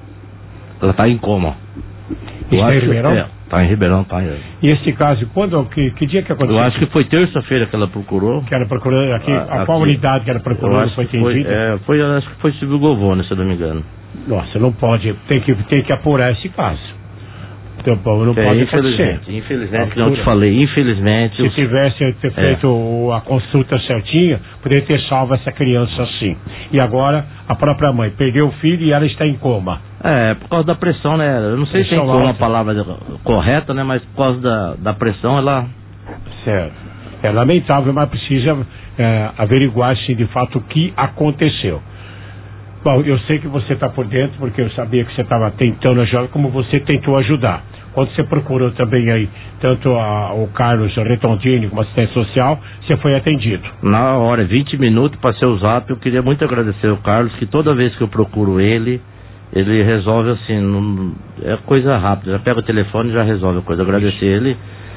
ela está em coma. Está em Ribeirão? É, está em Ribeirão, tá em... E esse caso, quando, que, que dia que aconteceu? Eu acho que foi terça-feira que ela procurou. Que ela procurou aqui, a, a qual aqui, unidade que ela procurou não foi atendida? Foi, é, foi, acho que foi Silvio Govone, se eu não me engano. Nossa, não pode, tem que, tem que apurar esse caso. Então, não é, pode infelizmente, acontecer. Infelizmente, não te falei, infelizmente... Se os... tivesse ter feito é. a consulta certinha, poderia ter salvo essa criança assim. E agora, a própria mãe perdeu o filho e ela está em coma. É, por causa da pressão, né? Eu não sei se tem como a palavra correta, né? Mas por causa da, da pressão, ela... Certo. É lamentável, mas precisa é, averiguar, sim, de fato, o que aconteceu. Bom, eu sei que você está por dentro, porque eu sabia que você estava tentando ajudar, como você tentou ajudar. Quando você procurou também aí, tanto a, o Carlos Retondini como assistente social, você foi atendido. Na hora, vinte minutos, passei o zap, eu queria muito agradecer ao Carlos, que toda vez que eu procuro ele, ele resolve assim, não, é coisa rápida, já pega o telefone e já resolve a coisa. Agradecer ele.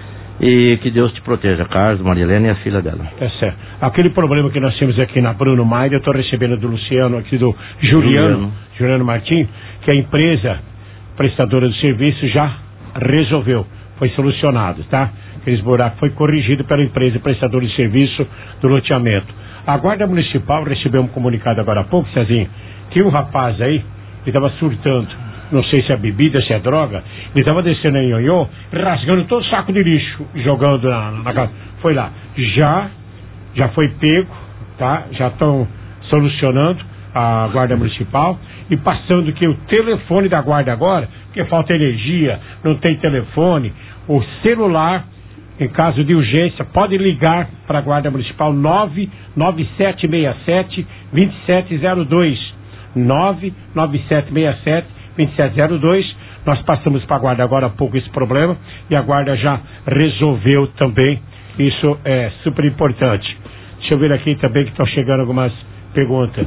E que Deus te proteja, Carlos, Marilena e a filha dela. É certo. Aquele problema que nós temos aqui na Bruno Maia, eu estou recebendo do Luciano, aqui do Juliano, Juliano, Juliano Martins, que a empresa prestadora de serviço já resolveu, foi solucionado, tá? Aqueles buracos foi corrigido pela empresa prestadora de serviço do loteamento. A Guarda Municipal recebeu um comunicado agora há pouco, Cezinho, que um rapaz aí, ele estava surtando. Não sei se é bebida, se é droga. Ele estava descendo em Ionhô, rasgando todo o saco de lixo, jogando na, na casa. Foi lá. Já, já foi pego, tá? Já estão solucionando a Guarda Municipal e passando que o telefone da Guarda agora, porque falta energia, não tem telefone, o celular, em caso de urgência, pode ligar para a Guarda Municipal nove nove sete seis sete, dois sete zero dois. nove nove sete seis sete, dois sete zero dois. Nós passamos para a Guarda agora há pouco esse problema e a Guarda já resolveu também. Isso é super importante. Deixa eu ver aqui também que estão chegando algumas perguntas.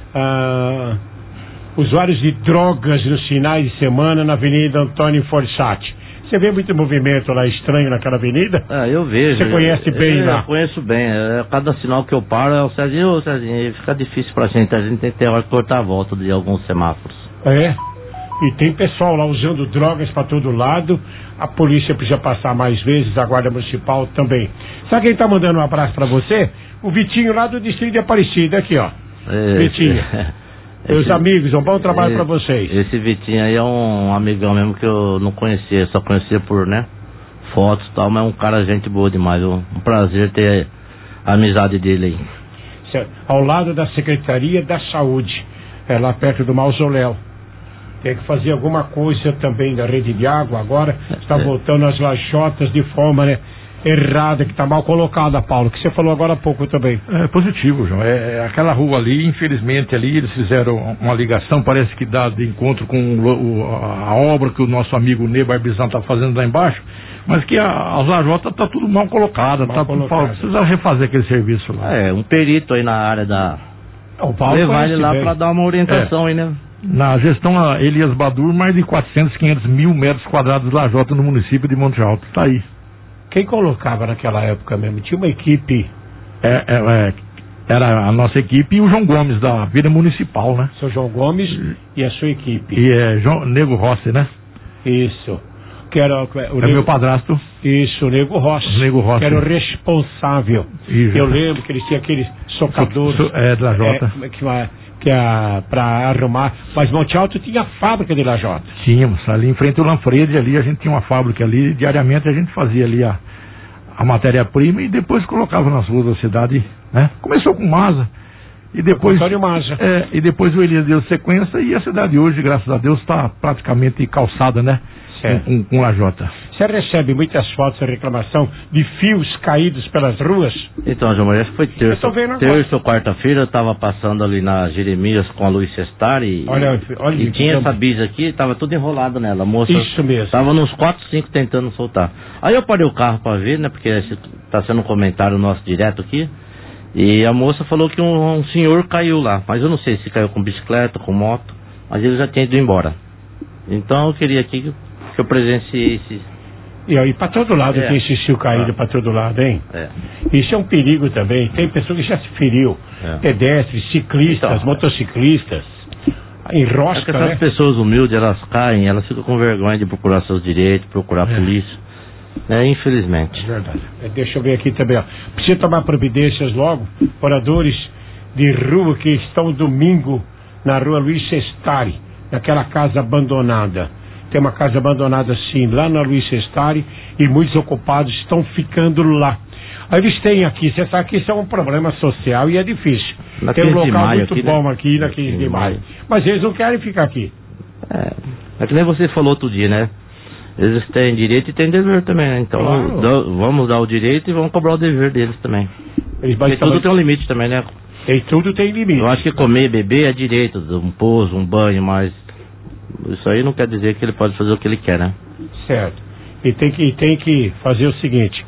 Ah, usuários de drogas nos finais de semana na Avenida Antônio Forsatti. Você vê muito movimento lá estranho naquela avenida? Ah, eu vejo. Você conhece bem eu, lá? Eu conheço bem. É, cada sinal que eu paro é o Cezinho, ô Cezinho, fica difícil pra gente. A gente tem que ter hora de cortar a volta de alguns semáforos. É. E tem pessoal lá usando drogas pra todo lado. A polícia precisa passar mais vezes, a Guarda Municipal também. Sabe quem tá mandando um abraço pra você? O Vitinho lá do Distrito de Aparecida, aqui ó. É, Vitinho. Meus esse, amigos, um bom trabalho esse, pra vocês. Esse Vitinho aí é um amigão mesmo que eu não conhecia, só conhecia por, né, fotos e tal, mas é um cara gente boa demais. Um prazer ter a amizade dele aí. Certo. Ao lado da Secretaria da Saúde, é lá perto do mausoléu. Tem que fazer alguma coisa também da rede de água agora. Está é. voltando as lajotas de forma, né, errada, que está mal colocada, Paulo, que você falou agora há pouco também. É positivo, João. É, é aquela rua ali, infelizmente ali eles fizeram uma ligação, parece que dá de encontro com o, o, a obra que o nosso amigo Ney Barbizan está fazendo lá embaixo, mas que a, as lajotas tá tudo mal colocada, mal tá colocado. Precisa refazer aquele serviço lá. É, um perito aí na área da... O Paulo levar ele lá para dar uma orientação é. aí, né? Na gestão Elias Badur, mais de quatrocentos, quinhentos mil metros quadrados de lajota no município de Monte Alto. Tá aí. Quem colocava naquela época mesmo? Tinha uma equipe. É, é, é, era a nossa equipe e o João Gomes, da Vida Municipal, né? Seu João Gomes e a sua equipe. E é João, Nego Rossi, né? Isso. Que era, o é Nego, meu padrasto. Isso, o Nego Rossi. O Nego Rossi. Que era o responsável. Isso. Eu lembro que eles tinham aqueles socadores. So, so, é, de lajota. É, que, que a, pra arrumar. Mas Monte Alto tinha fábrica de lajota. Tínhamos, ali em frente ao Lanfredi, ali a gente tinha uma fábrica ali, diariamente a gente fazia ali a, a matéria-prima e depois colocava nas ruas da cidade, né? Começou com Maza e depois... Antônio Maza. É, e depois o Elias deu sequência e a cidade hoje, graças a Deus, está praticamente calçada, né? Com, com, com lajota. Você recebe muitas fotos de reclamação de fios caídos pelas ruas? Então, João Maria, acho que foi terça, terça ou quarta-feira, eu estava passando ali na Jeremias com a Luiz Sestari e, olha, olha, e tinha essa bisa aqui, estava tudo enrolado nela. A moça isso mesmo. Estava nos quatro, cinco tentando soltar. Aí eu parei o carro para ver, né, porque está sendo um comentário nosso direto aqui, E a moça falou que um, um senhor caiu lá, mas eu não sei se caiu com bicicleta, com moto, mas ele já tinha ido embora. Então eu queria aqui que, que eu presenciasse. E aí, para todo lado É. tem esse fio caído, Ah. para todo lado, hein? É. Isso é um perigo também. Tem pessoa que já se feriu. É. Pedestres, ciclistas, Então, motociclistas. É que Enrosca, essas né? pessoas humildes, elas caem, elas ficam com vergonha de procurar seus direitos, procurar a É. polícia. É, infelizmente. Verdade. É, deixa eu ver aqui também, ó. Precisa tomar providências logo. Moradores de rua que estão domingo na rua Luiz Sestari, naquela casa abandonada. Tem uma casa abandonada assim, lá na Luiz Sestari, e muitos ocupados estão ficando lá. Aí eles têm aqui, você sabe que isso é um problema social e é difícil. Na Tem um quinze de local maio muito aqui, bom né? aqui na quinze de maio. Mas eles não querem ficar aqui. É, é que nem você falou outro dia, né? Eles têm direito e têm dever também, né? Então Claro. dá- vamos dar o direito e vamos cobrar o dever deles também. Eles Porque basicamente- tudo tem um limite também, né? E tudo tem limite. Eu acho que comer e beber é direito, um pouso, um banho, mas isso aí não quer dizer que ele pode fazer o que ele quer, né? Certo. E tem que, tem que fazer o seguinte.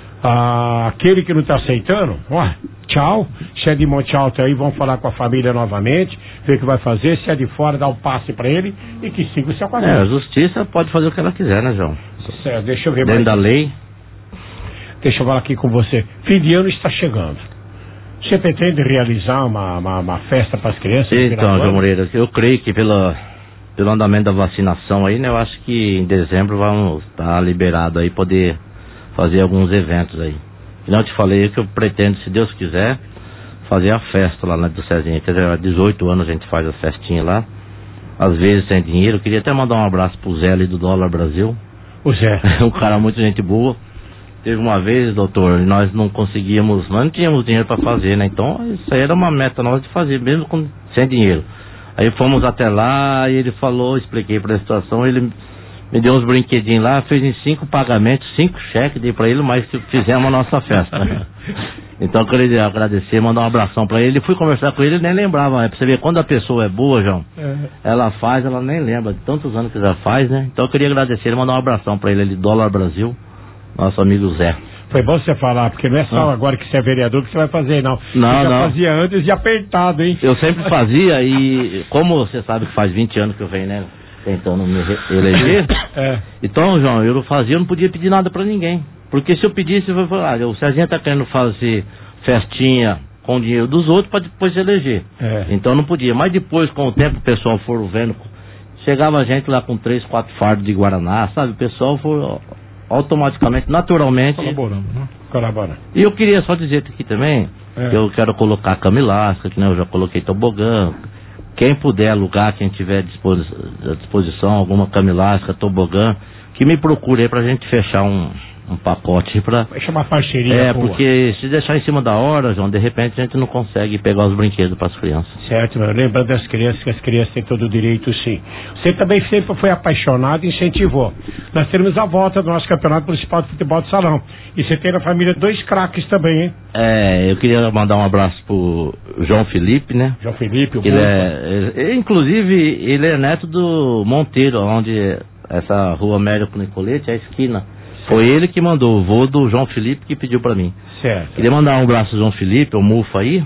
Ah, aquele que não está aceitando, ó, tchau. Se é de Monte Alto aí, vão falar com a família novamente, ver o que vai fazer. Se é de fora, dá um passe para ele e que siga o seu É, caminho. a justiça pode fazer o que ela quiser, né, João? Certo, deixa eu ver Dentro mais. da lei. Deixa eu falar aqui com você. Fim de ano está chegando. Você pretende realizar uma, uma, uma festa para as crianças? no final Então, do João ano? Moreira, eu creio que pela, pelo andamento da vacinação aí, né, eu acho que em dezembro vamos estar liberado aí, poder fazer alguns eventos aí. E não eu te falei que eu pretendo, se Deus quiser, fazer a festa lá na do Cezinha. Quer dizer, há dezoito anos a gente faz a festinha lá, às vezes sem dinheiro. Eu queria até mandar um abraço pro Zé ali do Dólar Brasil. O Zé. Um cara muito gente boa. Teve uma vez, doutor, nós não conseguíamos, nós não tínhamos dinheiro para fazer, né? Então, isso aí era uma meta nossa de fazer, mesmo com, sem dinheiro. Aí fomos até lá e ele falou, expliquei para a situação, ele me deu uns brinquedinhos lá, fez em cinco pagamentos, cinco cheques, dei para ele, mas fizemos a nossa festa. Então, eu queria agradecer, mandar um abração para ele. Fui conversar com ele, ele nem lembrava. É pra você ver, quando a pessoa é boa, João, É. ela faz, ela nem lembra de tantos anos que já faz, né? Então, eu queria agradecer ele, mandar um abração para ele, ele Dólar Brasil. Nosso amigo Zé. Foi bom você falar, porque não é só Ah. agora que você é vereador que você vai fazer, não. Não, você já não. fazia antes de apertado, hein? Eu sempre fazia e como você sabe que faz vinte anos que eu venho, né, tentando me re- eleger, É. então, João, eu não fazia, eu não podia pedir nada pra ninguém. Porque se eu pedisse, eu vou falar, ah, o Cezinha tá querendo fazer festinha com o dinheiro dos outros pra depois se eleger. É. Então não podia. Mas depois, com o tempo, o pessoal for vendo, chegava a gente lá com três, quatro fardos de Guaraná, sabe? O pessoal foi automaticamente, naturalmente. Colaborando, né? Colaborando. E eu queria só dizer aqui também, É. que eu quero colocar cama elástica, que né, eu já coloquei tobogã. Quem puder alugar, quem tiver disposi à disposição, alguma cama elástica, tobogã, que me procure aí pra gente fechar um, um pacote pra... Vai chamar parceria. É, boa. porque se deixar em cima da hora, João, de repente a gente não consegue pegar os brinquedos pras crianças. Certo, meu. Lembrando das crianças, que as crianças têm todo o direito, sim. Você também sempre foi apaixonado e incentivou. Nós temos a volta do nosso Campeonato Municipal de Futebol de Salão. E você tem na família dois craques também, hein? É, eu queria mandar um abraço pro João Felipe, né? João Felipe, o Ele Bulba. é, é- inclusive, ele é neto do Monteiro, onde essa rua Américo Nicolete, a esquina. Foi ele que mandou, o vô do João Felipe que pediu pra mim. Certo. Queria mandar um abraço ao João Felipe, o Mufa aí.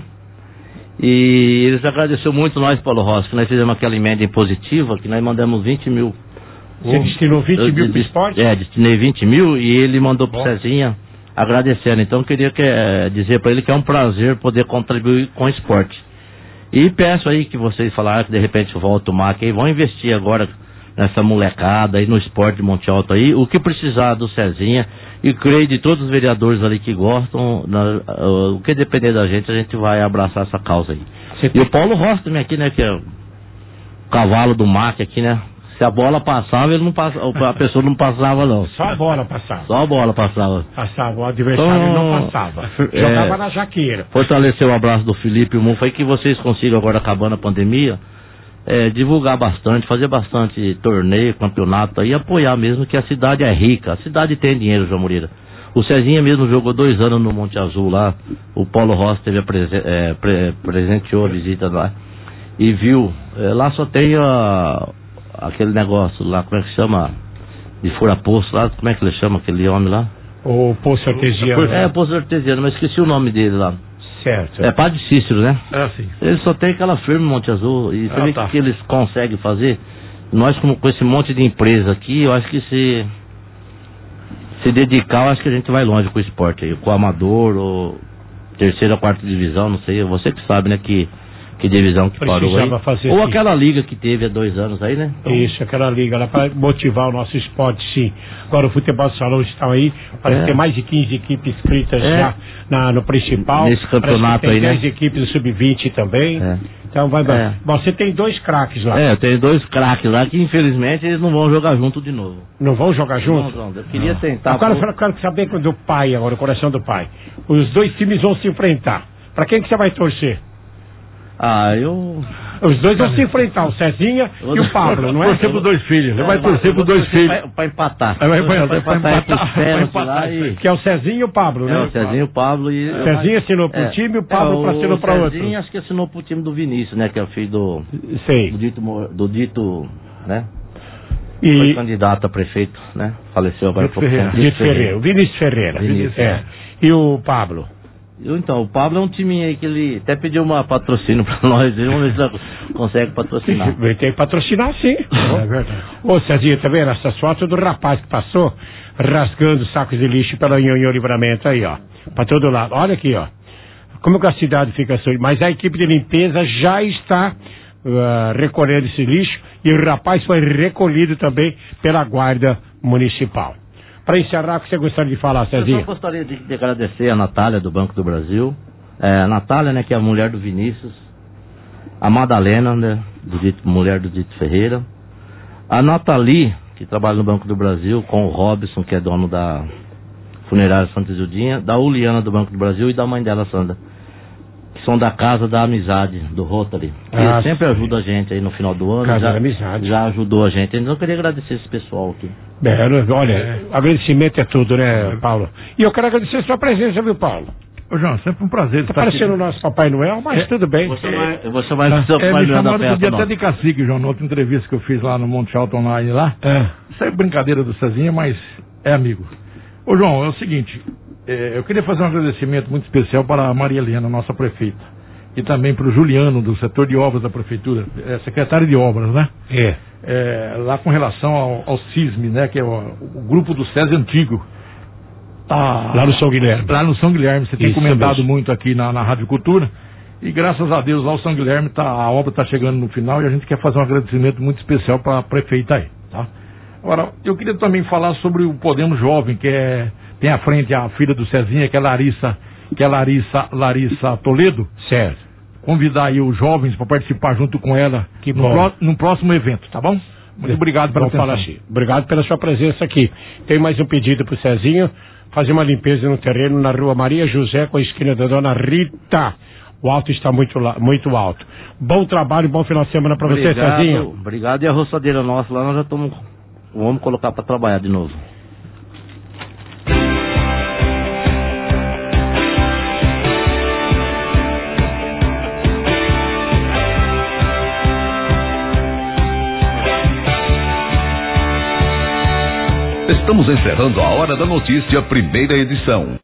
E eles agradeceu muito nós, Paulo Rossi, que nós fizemos aquela emenda impositiva, que nós mandamos vinte mil. Você destinou vinte Eu mil de- pro esporte? É, destinei vinte mil e ele mandou pro Bom. Cezinha agradecendo. Então eu queria que, eh, dizer pra ele que é um prazer poder contribuir com o esporte. E peço aí que vocês falaram que de repente volta o M A C aí, vão investir agora nessa molecada aí no esporte de Monte Alto aí, o que precisar do Cezinha, e creio de todos os vereadores ali que gostam, na- uh, o que depender da gente, a gente vai abraçar essa causa aí. Você E tem- o Paulo Rossi também aqui, né, que é o cavalo do M A C aqui, né? Se a bola passava, ele não passa, a pessoa não passava não. Só a bola passava. Só a bola passava. Passava, o adversário Então, não passava. é, Jogava na jaqueira. Fortalecer o abraço do Felipe e o Mufa aí, que vocês consigam agora, acabando a pandemia, é, divulgar bastante, fazer bastante torneio, campeonato aí, apoiar mesmo, que a cidade é rica, a cidade tem dinheiro, João Moreira. O Cezinha mesmo jogou dois anos no Monte Azul lá, o Paulo Rossi teve a prese é, pre presenteou a visita lá e viu, é, lá só tem a, aquele negócio lá, como é que chama? De fura-poço lá, como é que ele chama aquele homem lá? O Poço Artesiano. É, Poço Artesiano, mas esqueci o nome dele lá. Certo. É Padre Cícero, né? É, sim. Ele só tem aquela firma em Monte Azul. E você Ah, vê tá. o que eles conseguem fazer. Nós, como, com esse monte de empresa aqui, eu acho que se se dedicar, eu acho que a gente vai longe com o esporte aí. Com o amador, ou terceira, quarta divisão, não sei. Você que sabe, né, que, que divisão que parou aí. Precisava fazer Ou assim. aquela liga que teve há dois anos aí, né? Então, Isso, aquela liga lá para motivar o nosso esporte, sim. Agora o futebol de salão está aí, parece É. ter mais de quinze equipes inscritas É. já na, no principal. Nesse campeonato Parece que tem aí, né? dez equipes do sub vinte também. É. Então vai, vai. É. Bom, você tem dois craques lá. É, eu tenho dois craques lá que infelizmente eles não vão jogar junto de novo. Não vão jogar junto? Não, não, eu queria tentar. Agora pô- eu quero saber do pai agora, o coração do pai. Os dois times vão se enfrentar. Para quem que você vai torcer? Ah, eu. Os dois vão se enfrentar, o Cezinha e o Pablo, não é? Torcer pros dois filhos. Ele vai torcer pros dois filhos. Pra, pra empatar. Vai, vai, vai, pra vai empatar empatar, os pênaltis vai lá empatar. e. Que é o Cezinha e o Pablo, É, né? o Cezinho, o Pablo e. Cezinha assinou pro É. time e o Pablo É, assinou pra outro. O Cezinho acho que assinou pro time do Vinícius, né? Que é o filho do. Sei. Do dito, mo- do dito né? E- Foi candidato a prefeito, né? Faleceu agora há Dito pouco Ferreira. tempo. Dito Ferreira. O Vinícius Ferreira. Vinícius, É. E o Pablo? Eu, então, o Pablo é um time aí que ele até pediu uma patrocínio pra nós. Vamos ver se ele consegue patrocinar. Tem que patrocinar, sim. É verdade. Ô, Cezinha, tá vendo essas fotos do rapaz que passou rasgando sacos de lixo pela Nhonhô Livramento aí, ó. Pra todo lado. Olha aqui, ó. Como que a cidade fica suja. Mas a equipe de limpeza já está ah, recolhendo esse lixo e o rapaz foi recolhido também pela guarda municipal. Para encerrar, o que você gostaria de falar, Eu só Cezinha? gostaria de, de agradecer a Natália do Banco do Brasil. É, a Natália, né, que é a mulher do Vinícius. A Madalena, né, do Dito, mulher do Dito Ferreira. A Nathalie, que trabalha no Banco do Brasil, com o Robson, que é dono da Funerária Santa Isildinha. Da Uliana do Banco do Brasil e da mãe dela, Sandra. Que são da Casa da Amizade, do Rotary. Que Ah, sempre ajuda a gente aí no final do ano. Casa já, da Amizade. Já ajudou a gente. Então eu queria agradecer esse pessoal aqui. É, olha, agradecimento é tudo, né, Paulo? E eu quero agradecer a sua presença, viu, Paulo? Ô, João, sempre um prazer Tá estar aqui. parecendo o nosso Papai Noel, mas É, tudo bem. Você vai, você vai É, seu é, Papai me Noel da chamaram festa, outro dia não. até de cacique, João, na outra entrevista que eu fiz lá no Monte Alto Online lá. É. Isso é brincadeira do Cezinha, mas é amigo. Ô, João, é o seguinte, é, eu queria fazer um agradecimento muito especial para a Maria Helena, nossa prefeita, e também para o Juliano, do setor de obras da prefeitura, é, secretário de obras, né? É. É, lá com relação ao, ao CISM, né, que é o, o grupo do SESI antigo. Tá, Lá no São Guilherme. Lá no São Guilherme, você tem Isso comentado mesmo. muito aqui na, na Rádio Cultura. E graças a Deus lá o São Guilherme, tá, a obra está chegando no final e a gente quer fazer um agradecimento muito especial para a prefeita aí, tá? Agora, eu queria também falar sobre o Podemos Jovem, que é, tem à frente a filha do Cezinha, que é Larissa, que é Larissa, Larissa Toledo. Certo. Convidar aí os jovens para participar junto com ela Que no, bom. pró- no próximo evento, tá bom? Muito obrigado pela Vamos falar atenção. assim. Obrigado pela sua presença aqui. Tem mais um pedido pro Cezinho, fazer uma limpeza no terreno na rua Maria José com a esquina da Dona Rita. O alto está muito, la- muito alto. Bom trabalho, bom final de semana para você, Obrigado, Cezinho. Obrigado. E a roçadeira nossa lá, nós já estamos. Vamos colocar para trabalhar de novo. Estamos encerrando a Hora da Notícia, primeira edição.